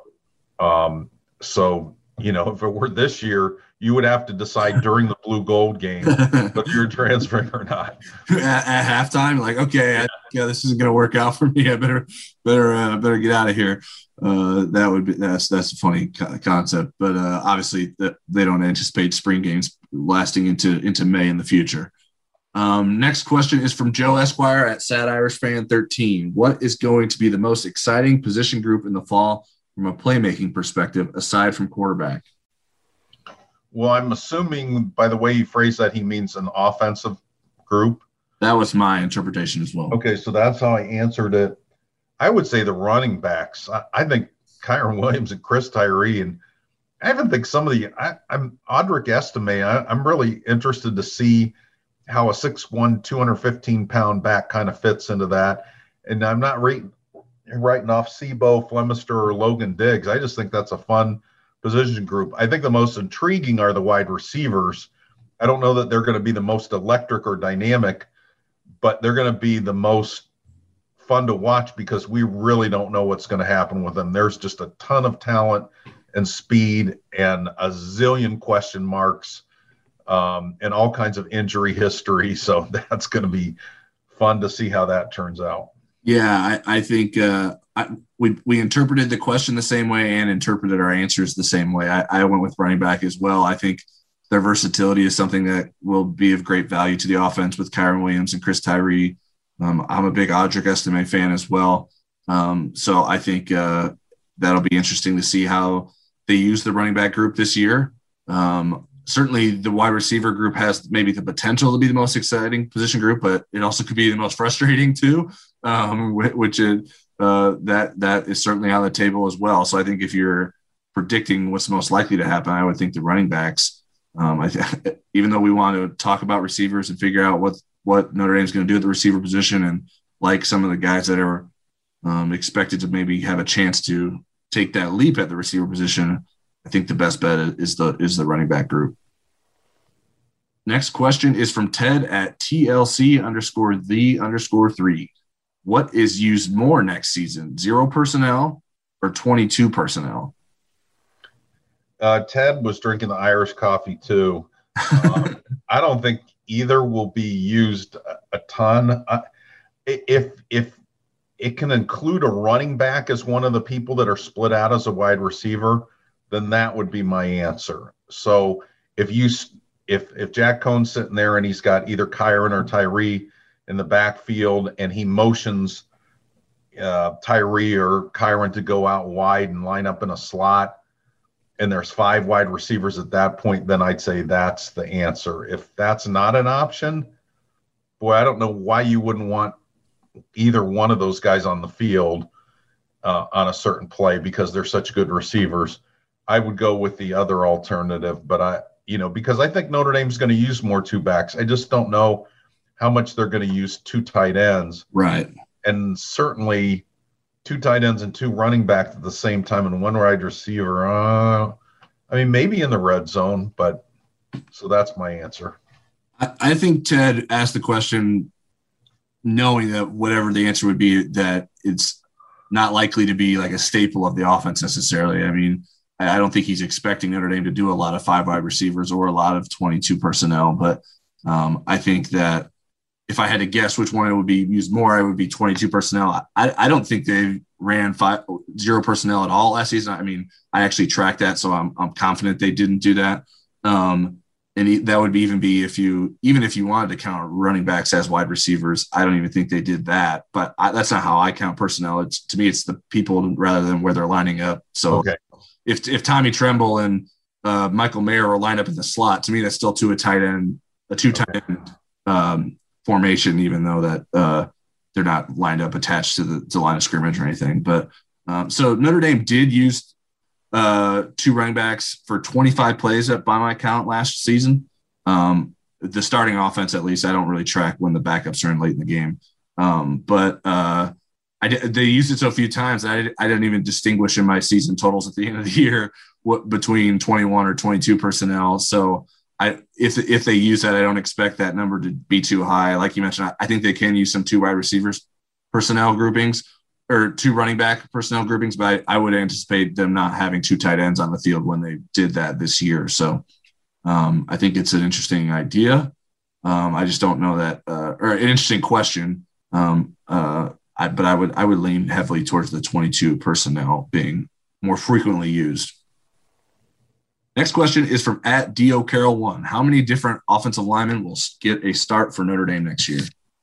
um, so you know, if it were this year, you would have to decide during the blue gold game whether you're transferring or not. At, at halftime, like, okay, yeah. I, yeah, this isn't going to work out for me. I better, better, uh, better get out of here. Uh, that would be that's that's a funny co- concept, but uh, obviously that they don't anticipate spring games lasting into into May in the future. Um, next question is from Joe Esquire at Sad Irish Fan thirteen. What is going to be the most exciting position group in the fall from a playmaking perspective, aside from quarterback? Well, I'm assuming by the way he phrased that, he means an offensive group. That was my interpretation as well. Okay, so that's how I answered it. I would say the running backs. I, I think Kyron Williams and Chris Tyree, and I even think some of the I, I'm Audric Estime. I, I'm really interested to see how a six one, two hundred fifteen pound back kind of fits into that. And I'm not rating, writing off Sebo, Flemister, or Logan Diggs. I just think that's a fun position group. I think the most intriguing are the wide receivers. I don't know that they're going to be the most electric or dynamic, but they're going to be the most fun to watch because we really don't know what's going to happen with them. There's just a ton of talent and speed and a zillion question marks um, and all kinds of injury history. So that's going to be fun to see how that turns out. Yeah, I, I think uh, I, we we interpreted the question the same way and interpreted our answers the same way. I, I went with running back as well. I think their versatility is something that will be of great value to the offense with Kyren Williams and Chris Tyree. Um, I'm a big Audric Estime fan as well. Um, so I think uh, that'll be interesting to see how they use the running back group this year. Um, certainly the wide receiver group has maybe the potential to be the most exciting position group, but it also could be the most frustrating too, um, which is uh, that that is certainly on the table as well. So I think if you're predicting what's most likely to happen, I would think the running backs, um, I th- even though we want to talk about receivers and figure out what, what Notre Dame is going to do at the receiver position, and like some of the guys that are um, expected to maybe have a chance to take that leap at the receiver position, I think the best bet is the is the running back group. Next question is from Ted at T L C underscore the underscore three. What is used more next season, zero personnel or twenty-two personnel? Uh, Ted was drinking the Irish coffee too. Um, I don't think either will be used a, a ton. Uh, if if it can include a running back as one of the people that are split out as a wide receiver, then that would be my answer. So if you if if Jack Cohn's sitting there and he's got either Kyren or Tyree in the backfield, and he motions uh, Tyree or Kyren to go out wide and line up in a slot, and there's five wide receivers at that point, then I'd say that's the answer. If that's not an option, boy, I don't know why you wouldn't want either one of those guys on the field uh, on a certain play, because they're such good receivers. I would go with the other alternative, but I, you know, because I think Notre Dame's going to use more two backs. I just don't know how much they're going to use two tight ends. Right. And certainly two tight ends and two running backs at the same time and one wide receiver. Uh, I mean, maybe in the red zone, but so that's my answer. I, I think Ted asked the question knowing that whatever the answer would be, that it's not likely to be like a staple of the offense necessarily. I mean, I don't think he's expecting Notre Dame to do a lot of five wide receivers or a lot of twenty-two personnel, but um, I think that if I had to guess which one it would be used more, it would be twenty-two personnel. I, I don't think they ran five, zero personnel at all last season. I mean, I actually tracked that, so I'm I'm confident they didn't do that. Um, and he, that would be even be if you even if you wanted to count running backs as wide receivers. I don't even think they did that. But I, that's not how I count personnel. It's to me, it's the people rather than where they're lining up. So okay. if if Tommy Tremble and uh, Michael Mayer are lined up in the slot, to me that's still two a tight end, a two tight end um, formation, even though that uh, they're not lined up attached to the, to the line of scrimmage or anything. But um, so Notre Dame did use uh, two running backs for twenty-five plays at, by my count last season. Um, the starting offense, at least, I don't really track when the backups are in late in the game. Um, but uh, I did, they used it so few times that I, I didn't even distinguish in my season totals at the end of the year what between twenty-one or twenty-two personnel. So I, if if they use that, I don't expect that number to be too high. Like you mentioned, I, I think they can use some two wide receivers personnel groupings or two running back personnel groupings, but I, I would anticipate them not having two tight ends on the field when they did that this year. So um, I think it's an interesting idea. Um, I just don't know that, uh, or an interesting question. Um, uh, I, but I would I would lean heavily towards the twenty-two personnel being more frequently used. Next question is from at D O Carroll one. How many different offensive linemen will get a start for Notre Dame next year?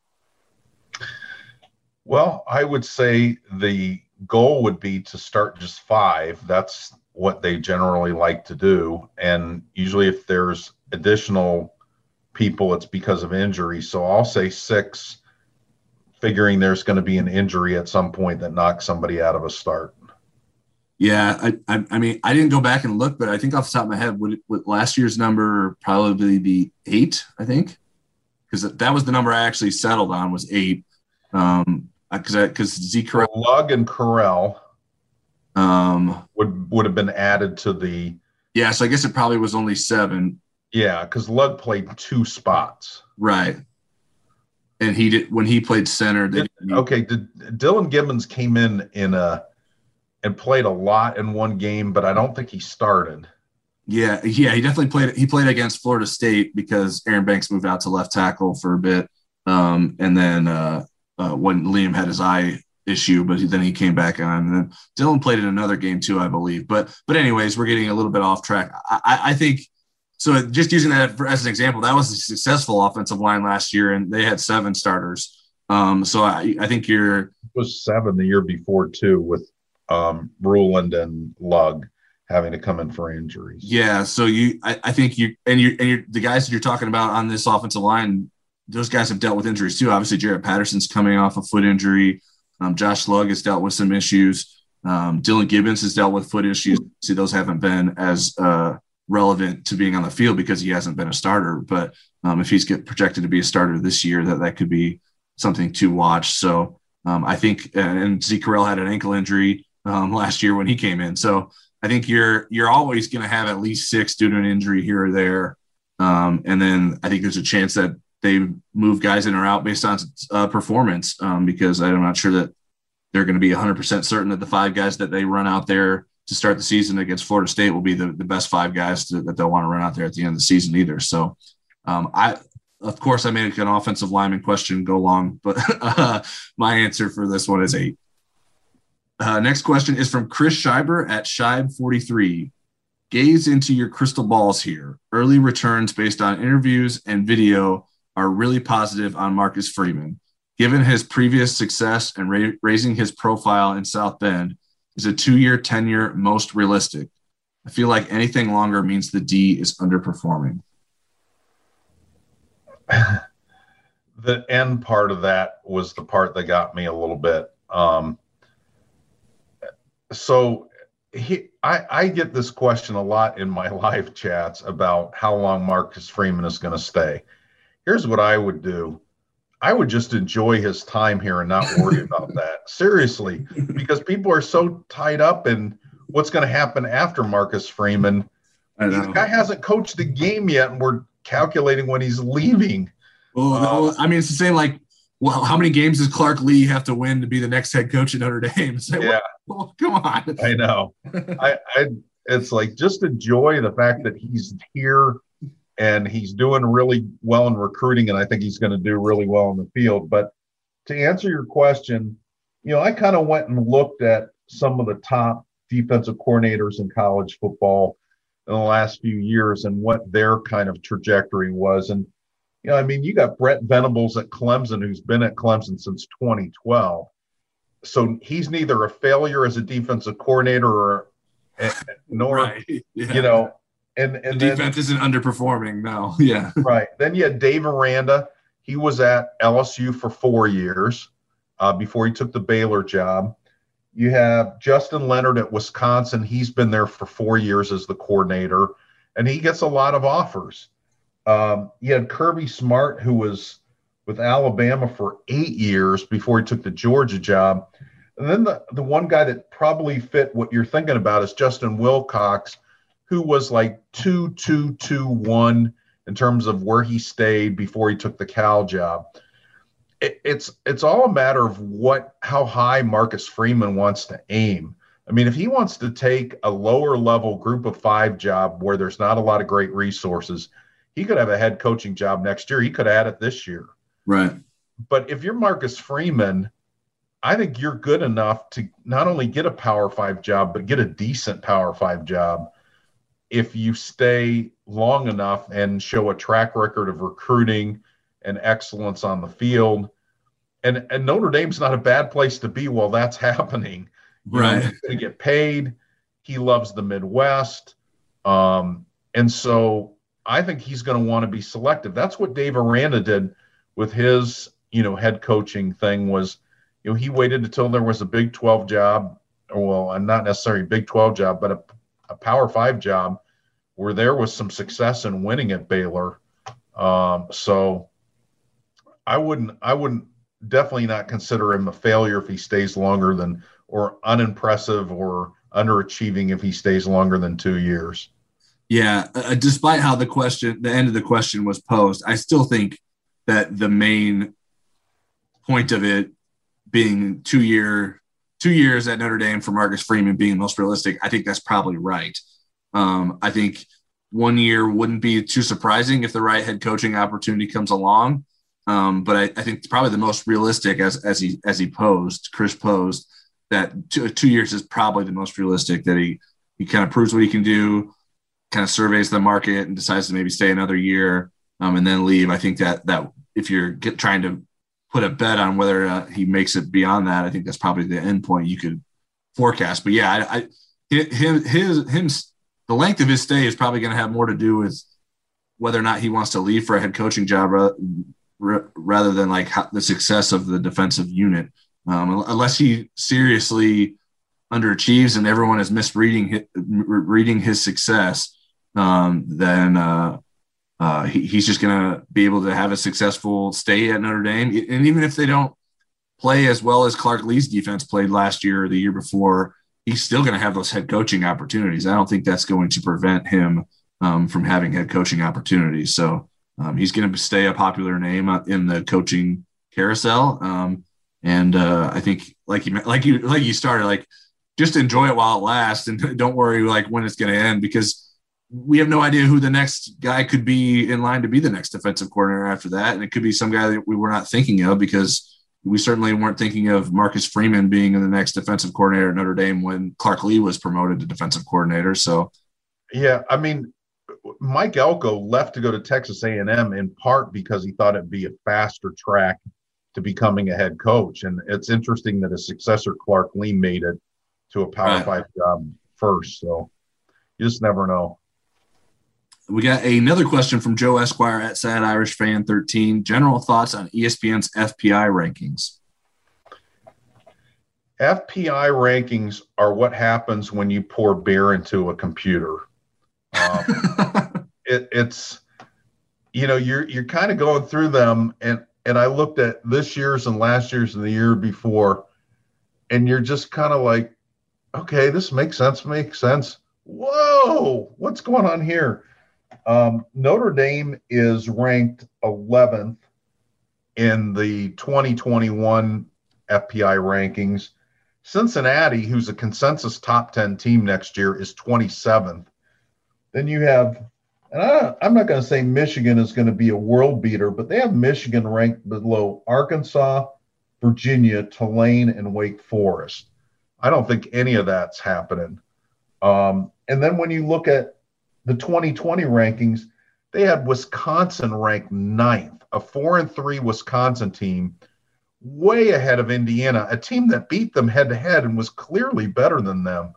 Well, I would say the goal would be to start just five. That's what they generally like to do. And usually if there's additional people, it's because of injury. So I'll say six, figuring there's going to be an injury at some point that knocks somebody out of a start. Yeah, I, I, I mean, I didn't go back and look, but I think off the top of my head, would, would last year's number probably be eight, I think? Because that was the number I actually settled on, was eight. Um, because because Zeke Correll, Lug and Correll um, would would have been added to the. Yeah, so I guess it probably was only seven. Yeah, because Lug played two spots. Right. And he did when he played center. They did, okay, did, Dylan Gibbons came in in a and played a lot in one game, but I don't think he started. Yeah, yeah, he definitely played. He played against Florida State because Aaron Banks moved out to left tackle for a bit, um, and then uh, uh, when Liam had his eye issue, but then he came back on. And then Dylan played in another game too, I believe. But but anyways, we're getting a little bit off track. I, I think So just using that for, as an example, that was a successful offensive line last year, and they had seven starters. Um, so I, I think you're it was seven the year before too, with um, Ruland and Lugg having to come in for injuries. Yeah. So you, I, I think you and you and you're, the guys that you're talking about on this offensive line, those guys have dealt with injuries too. Obviously, Jarrett Patterson's coming off a foot injury. Um, Josh Lugg has dealt with some issues. Um, Dylan Gibbons has dealt with foot issues. See, those haven't been as uh, relevant to being on the field because he hasn't been a starter. But um, if he's get projected to be a starter this year, that that could be something to watch. So um, I think, and Zeke Correll had an ankle injury um, last year when he came in. So I think you're you're always going to have at least six due to an injury here or there. Um, and then I think there's a chance that they move guys in or out based on uh, performance um, because I'm not sure that they're going to be one hundred percent certain that the five guys that they run out there to start the season against Florida State will be the, the best five guys to, that they'll want to run out there at the end of the season either. So um, I, of course, I made an offensive lineman question go long, but uh, my answer for this one is eight. Uh, next question is from Chris Scheiber at Scheib forty-three. Gaze into your crystal balls here. Early returns based on interviews and video are really positive on Marcus Freeman. Given his previous success and ra- raising his profile in South Bend, is a two-year tenure most realistic? I feel like anything longer means the D is underperforming. The end part of that was the part that got me a little bit. Um, so he, I, I get this question a lot in my live chats about how long Marcus Freeman is going to stay. Here's what I would do. I would just enjoy his time here and not worry about that. Seriously, because people are so tied up in what's going to happen after Marcus Freeman. This guy hasn't coached a game yet, and we're calculating when he's leaving. Well, uh, I mean, it's the same like, well, how many games does Clark Lee have to win to be the next head coach at Notre Dame? It's like, yeah. Well, come on. I know. I, I, it's like just enjoy the fact that he's here and he's doing really well in recruiting, and I think he's going to do really well in the field. But to answer your question, you know, I kind of went and looked at some of the top defensive coordinators in college football in the last few years and what their kind of trajectory was. And, you know, I mean, you got Brett Venables at Clemson, who's been at Clemson since twenty twelve. So he's neither a failure as a defensive coordinator or nor, right. yeah. you know, and, and the defense then, isn't underperforming. No. Yeah. Right. Then you had Dave Aranda. He was at L S U for four years uh, before he took the Baylor job. You have Justin Leonard at Wisconsin. He's been there for four years as the coordinator, and he gets a lot of offers. Um, you had Kirby Smart, who was with Alabama for eight years before he took the Georgia job. And then the, the one guy that probably fit what you're thinking about is Justin Wilcox, who was like two, two, two, one in terms of where he stayed before he took the Cal job. It, it's it's all a matter of what how high Marcus Freeman wants to aim. I mean, if he wants to take a lower level group of five job where there's not a lot of great resources, he could have a head coaching job next year. He could add it this year. Right. But if you're Marcus Freeman, I think you're good enough to not only get a Power Five job, but get a decent Power Five job if you stay long enough and show a track record of recruiting and excellence on the field. And, and Notre Dame's not a bad place to be while that's happening. You right. know, he's going to get paid. He loves the Midwest. Um, and so I think he's going to want to be selective. That's what Dave Aranda did with his, you know, head coaching thing was, you know, he waited until there was a Big twelve job, or well, not necessarily a Big twelve job, but a, a Power Five job where there was some success in winning at Baylor. Um, so I wouldn't, I wouldn't definitely not consider him a failure if he stays longer than, or unimpressive or underachieving if he stays longer than two years. Yeah. Uh, despite how the question, the end of the question was posed, I still think that the main point of it being two year, two years at Notre Dame for Marcus Freeman being most realistic, I think that's probably right. Um, I think one year wouldn't be too surprising if the right head coaching opportunity comes along. Um, but I, I think probably the most realistic, as as he as he posed, Chris posed, that two, two years is probably the most realistic. That he he kind of proves what he can do, kind of surveys the market and decides to maybe stay another year um, and then leave. I think that that if you're get, trying to put a bet on whether uh, he makes it beyond that, I think that's probably the end point you could forecast. But yeah, I, I him his him the length of his stay is probably going to have more to do with whether or not he wants to leave for a head coaching job rather, rather than like how, the success of the defensive unit. Um, unless he seriously underachieves and everyone is misreading his, reading his success, um, then uh, uh, he, he's just going to be able to have a successful stay at Notre Dame. And even if they don't play as well as Clark Lea's defense played last year or the year before, he's still going to have those head coaching opportunities. I don't think that's going to prevent him um, from having head coaching opportunities. So um, he's going to stay a popular name in the coaching carousel. Um, and uh, I think like you, like you, like you started, like just enjoy it while it lasts and don't worry like when it's going to end, because we have no idea who the next guy could be in line to be the next defensive coordinator after that. And it could be some guy that we were not thinking of, because we certainly weren't thinking of Marcus Freeman being the next defensive coordinator at Notre Dame when Clark Lea was promoted to defensive coordinator. So, yeah, I mean, Mike Elko left to go to Texas A and M in part because he thought it'd be a faster track to becoming a head coach. And it's interesting that his successor, Clark Lea, made it to a Power Right. Five job first. So you just never know. We got another question from Joe Esquire at Sad Irish Fan thirteen. General thoughts on E S P N's F P I rankings? F P I rankings are what happens when you pour beer into a computer. Um, it, it's, you know, you're you're kind of going through them, and and I looked at this year's and last year's and the year before, and you're just kind of like, okay, this makes sense, makes sense. Whoa, what's going on here? Um, Notre Dame is ranked eleventh in the twenty twenty-one F P I rankings. Cincinnati, who's a consensus top ten team next year, is twenty-seventh. Then you have, and I, I'm not going to say Michigan is going to be a world beater, but they have Michigan ranked below Arkansas, Virginia, Tulane, and Wake Forest. I don't think any of that's happening. Um, and then when you look at the twenty twenty rankings, they had Wisconsin ranked ninth, a four and three Wisconsin team, way ahead of Indiana, a team that beat them head to head and was clearly better than them.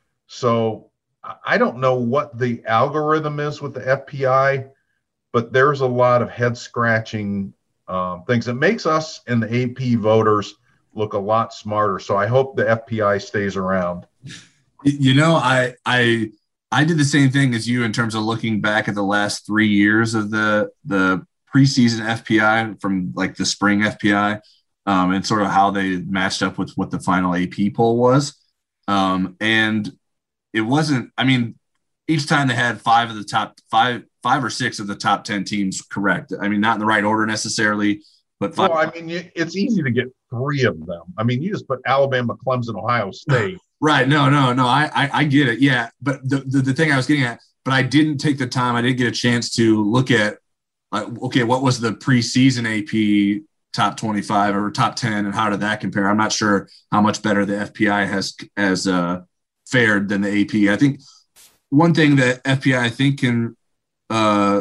So I don't know what the algorithm is with the F P I, but there's a lot of head scratching um, things. It makes us and the A P voters look a lot smarter. So I hope the F P I stays around. You know, I I I did the same thing as you in terms of looking back at the last three years of the the preseason F P I from like the spring F P I um, and sort of how they matched up with what the final A P poll was. Um, and it wasn't, I mean, each time they had five of the top five, five or six of the top ten teams correct. I mean, not in the right order necessarily, but five. Well, I mean, it's easy to get three of them. I mean, you just put Alabama, Clemson, Ohio State. Right. No, no, no. I, I, I get it. Yeah. But the, the, the thing I was getting at, but I didn't take the time. I didn't get a chance to look at, like, okay, what was the preseason A P top twenty-five or top ten, and how did that compare? I'm not sure how much better the F P I has, has uh, fared than the A P. I think one thing that F P I, I think can, uh,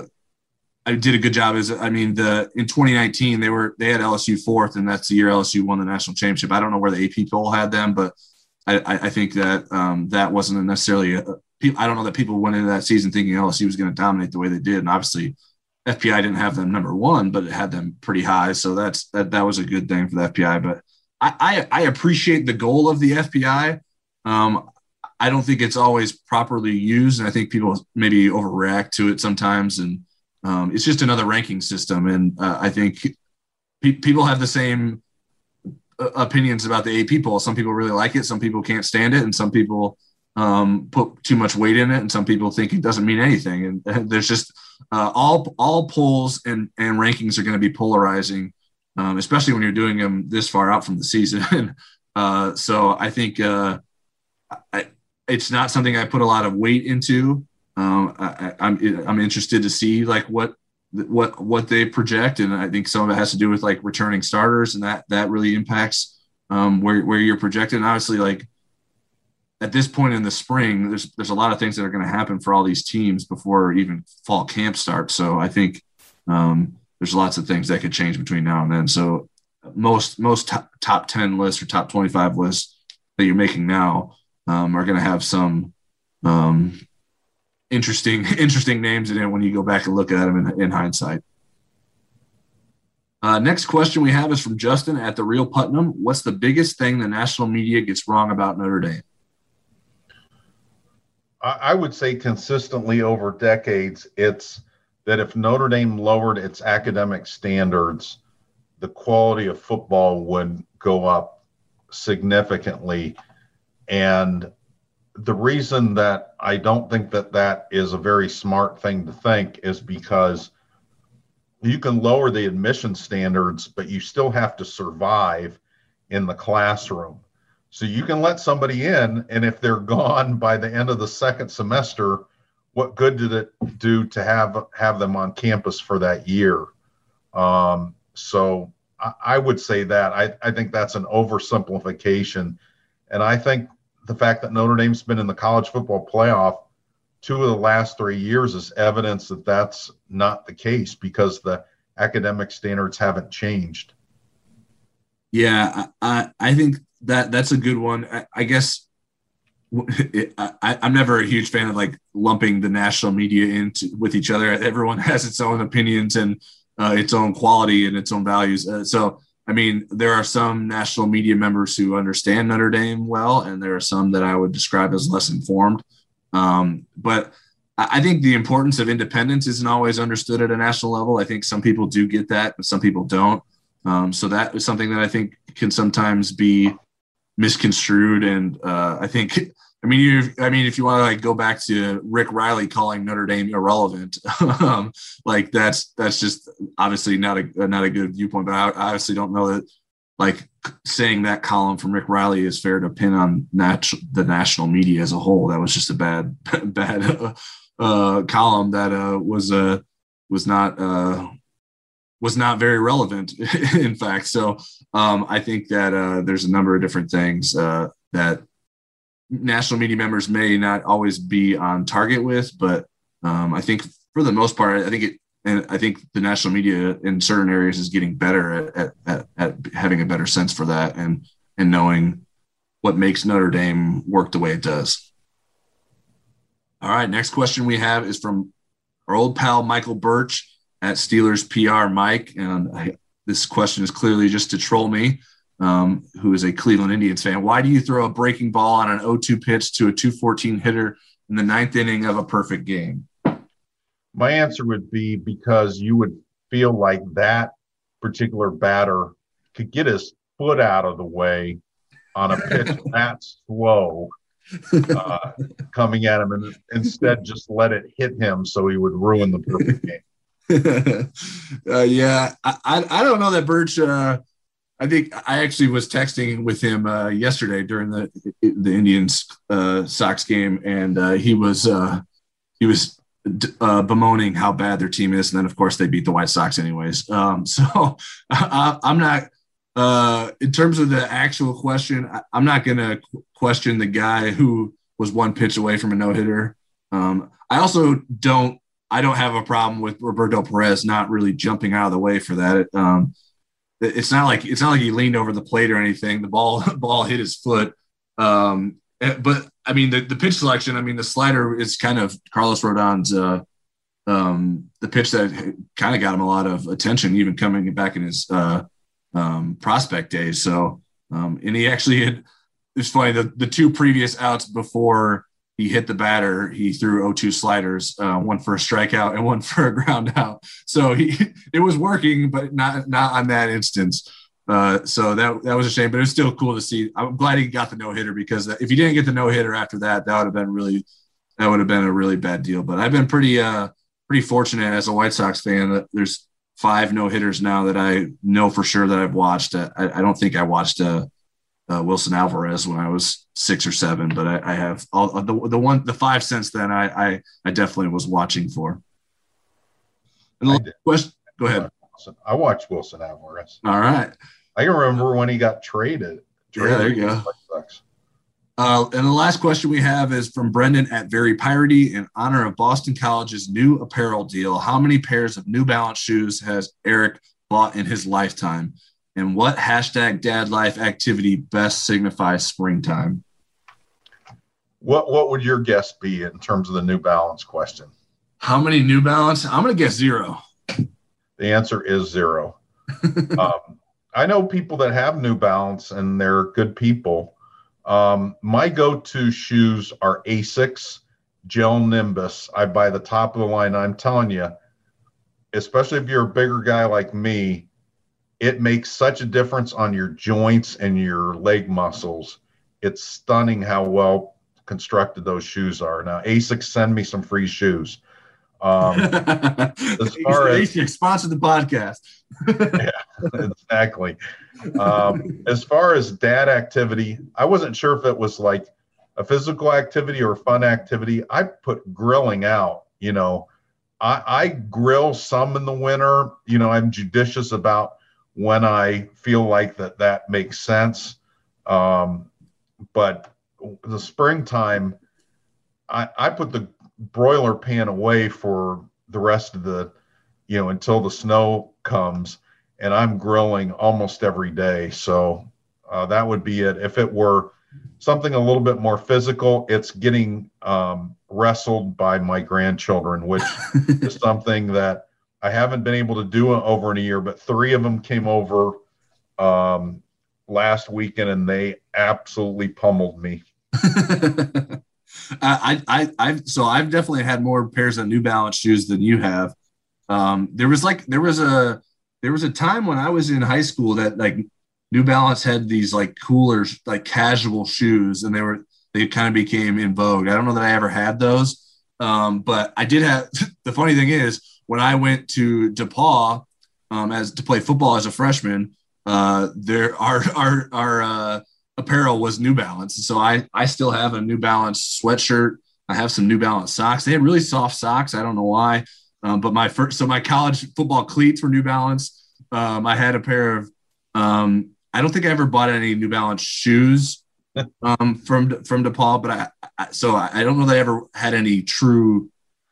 I did a good job is, I mean, the, in twenty nineteen, they were, they had L S U fourth, and that's the year L S U won the national championship. I don't know where the A P poll had them, but I, I think that um, that wasn't necessarily a, I don't know that people went into that season thinking L S U was going to dominate the way they did. And obviously F P I didn't have them number one, but it had them pretty high. So that's, that, that was a good thing for the F P I, but I, I, I appreciate the goal of the F P I. Um, I don't think it's always properly used. And I think people maybe overreact to it sometimes. And um, it's just another ranking system. And uh, I think pe- people have the same uh, opinions about the A P poll. Some people really like it. Some people can't stand it. And some people um, put too much weight in it. And some people think it doesn't mean anything. And, and there's just uh, all, all polls and, and rankings are going to be polarizing, um, especially when you're doing them this far out from the season. uh, so I think uh, I, it's not something I put a lot of weight into. Um, I, I'm, I'm interested to see like what, what, what they project. And I think some of it has to do with like returning starters, and that, that really impacts um, where, where you're projected. And obviously like at this point in the spring, there's there's a lot of things that are going to happen for all these teams before even fall camp starts. So I think um, there's lots of things that could change between now and then. So most most top, top ten lists or top twenty-five lists that you're making now um, are going to have some um, interesting interesting names in it when you go back and look at them in, in hindsight. Uh, next question we have is from Justin at the Real Putnam. What's the biggest thing the national media gets wrong about Notre Dame? I would say consistently over decades, it's that if Notre Dame lowered its academic standards, the quality of football would go up significantly. And the reason that I don't think that that is a very smart thing to think is because you can lower the admission standards, but you still have to survive in the classroom. So you can let somebody in, and if they're gone by the end of the second semester, what good did it do to have have them on campus for that year? Um, so I, I would say that. I, I think that's an oversimplification. And I think the fact that Notre Dame's been in the college football playoff two of the last three years is evidence that that's not the case because the academic standards haven't changed. Yeah, I, I think that that's a good one. I, I guess it, I, I'm never a huge fan of like lumping the national media into with each other. Everyone has its own opinions and uh, its own quality and its own values. Uh, so, I mean, there are some national media members who understand Notre Dame well, and there are some that I would describe as less informed. Um, but I think the importance of independence isn't always understood at a national level. I think some people do get that, but some people don't. Um, so that is something that I think can sometimes be misconstrued. And uh, I think, I mean, you, I mean, if you want to like go back to Rick Riley calling Notre Dame irrelevant, um, like that's that's just obviously not a not a good viewpoint. But I obviously don't know that like saying that column from Rick Riley is fair to pin on nat- the national media as a whole. That was just a bad bad uh, uh, column that uh, was uh, was not. Uh, was not very relevant, in fact. So um, I think that uh, there's a number of different things uh, that national media members may not always be on target with, but um, I think for the most part, I think it, and I think the national media in certain areas is getting better at, at, at having a better sense for that and, and knowing what makes Notre Dame work the way it does. All right, next question we have is from our old pal, Michael Birch, at Steelers P R Mike, and I, this question is clearly just to troll me, um, who is a Cleveland Indians fan. Why do you throw a breaking ball on an oh two pitch to a two fourteen hitter in the ninth inning of a perfect game? My answer would be because you would feel like that particular batter could get his foot out of the way on a pitch that slow uh, coming at him, and instead just let it hit him so he would ruin the perfect game. uh, yeah, I, I I don't know that Birch. Uh, I think I actually was texting with him uh, yesterday during the the Indians uh, Sox game, and uh, he was uh, he was uh, bemoaning how bad their team is, and then of course they beat the White Sox anyways. Um, so I, I'm not uh, in terms of the actual question. I, I'm not going to question the guy who was one pitch away from a no hitter. Um, I also don't. I don't have a problem with Roberto Perez not really jumping out of the way for that. Um, it's not like it's not like he leaned over the plate or anything. The ball ball hit his foot. Um, but I mean, the, the pitch selection. I mean, the slider is kind of Carlos Rodon's uh, um, the pitch that kind of got him a lot of attention, even coming back in his uh, um, prospect days. So, um, and he actually had. It's funny the the two previous outs before he hit the batter, he threw oh two sliders, uh, one for a strikeout and one for a ground out. So he, it was working, but not not on that instance. Uh, so that that was a shame, but it was still cool to see. I'm glad he got the no hitter because if he didn't get the no hitter after that, that would have been really that would have been a really bad deal. But I've been pretty uh, pretty fortunate as a White Sox fan that there's five no hitters now that I know for sure that I've watched. I, I don't think I watched uh, uh, Wilson Alvarez when I was six or seven, but I, I have all the the one the five since then. I I, I definitely was watching for. And the question, go ahead. I watched Wilson Alvarez. All right. I can remember when he got traded. traded yeah, there you go. Uh, and the last question we have is from Brendan at Very Piratey. In honor of Boston College's new apparel deal, how many pairs of New Balance shoes has Eric bought in his lifetime? And what hashtag dad life activity best signifies springtime? What What would your guess be in terms of the New Balance question? How many New Balance? I'm going to guess zero. The answer is zero. um, I know people that have New Balance and they're good people. Um, my go-to shoes are Asics Gel Nimbus. I buy the top of the line. I'm telling you, especially if you're a bigger guy like me, it makes such a difference on your joints and your leg muscles. It's stunning how well constructed those shoes are. Now, Asics, send me some free shoes. Um, as far as Asics, sponsor the podcast. Yeah, exactly. Um, as far as dad activity, I wasn't sure if it was like a physical activity or fun activity. I put grilling out, you know, I, I grill some in the winter, you know, I'm judicious about when I feel like that, that makes sense. Um, but the springtime, I, I put the broiler pan away for the rest of the, you know, until the snow comes, and I'm grilling almost every day. So uh, that would be it. If it were something a little bit more physical, it's getting um, wrestled by my grandchildren, which is something that I haven't been able to do over in a year, but three of them came over um, last weekend and they absolutely pummeled me. I, I, I've, so I've definitely had more pairs of New Balance shoes than you have. Um, there was like, there was a, there was a time when I was in high school that like New Balance had these like cooler, like casual shoes, and they were, they kind of became in vogue. I don't know that I ever had those. Um, but I did have, the funny thing is when I went to DePaul um, as to play football as a freshman, uh, there our, our, our, uh, apparel was New Balance. So I, I still have a New Balance sweatshirt. I have some New Balance socks. They had really soft socks. I don't know why. Um, but my first, so my college football cleats were New Balance. Um, I had a pair of, um, I don't think I ever bought any New Balance shoes um, from, from DePaul, but I, I so I, I don't know that I ever had any true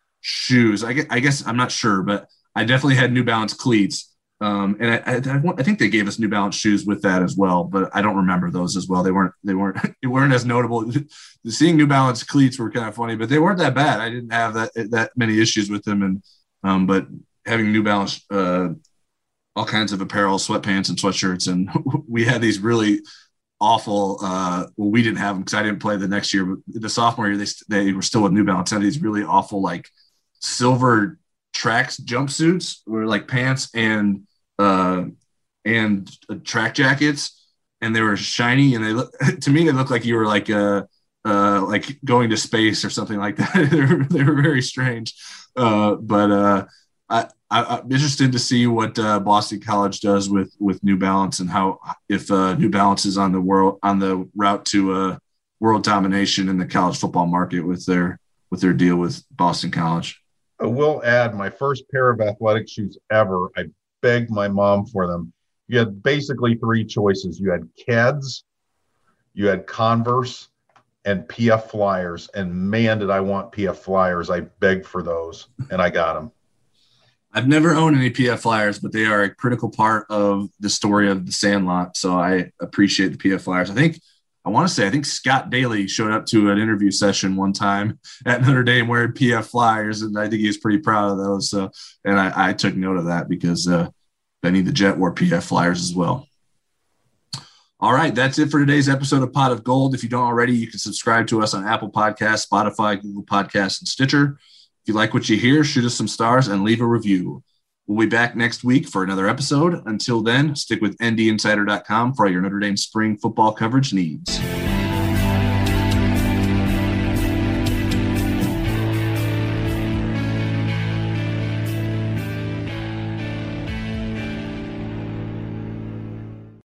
shoes. I guess, I guess I'm not sure, but I definitely had New Balance cleats. Um, and I, I, I think they gave us New Balance shoes with that as well, but I don't remember those as well. They weren't, they weren't, they weren't as notable. Seeing New Balance cleats were kind of funny, but they weren't that bad. I didn't have that, that many issues with them. And, um, but having New Balance, uh, all kinds of apparel, sweatpants and sweatshirts. And we had these really awful, uh, well, we didn't have them because I didn't play the next year, but the sophomore year, they, they were still with New Balance. Had these really awful, like silver tracks jumpsuits were like pants and, uh, and uh, track jackets, and they were shiny, and they look to me they looked like you were like uh uh like going to space or something like that. they, were, they were very strange, uh, but uh, I, I I'm interested to see what uh, Boston College does with with New Balance and how if uh, New Balance is on the world on the route to uh, world domination in the college football market with their with their deal with Boston College. I will add my first pair of athletic shoes ever. I begged my mom for them. You had basically three choices. You had Keds, you had Converse, and P F Flyers. And man, did I want P F Flyers. I begged for those, and I got them. I've never owned any P F Flyers, but they are a critical part of the story of the Sandlot. So I appreciate the P F Flyers. I think, I want to say, I think Scott Daly showed up to an interview session one time at Notre Dame wearing P F Flyers, and I think he was pretty proud of those. So, and I, I took note of that because uh, Benny the Jet wore P F Flyers as well. All right, that's it for today's episode of Pot of Gold. If you don't already, you can subscribe to us on Apple Podcasts, Spotify, Google Podcasts, and Stitcher. If you like what you hear, shoot us some stars and leave a review. We'll be back next week for another episode. Until then, stick with N D Insider dot com for all your Notre Dame spring football coverage needs.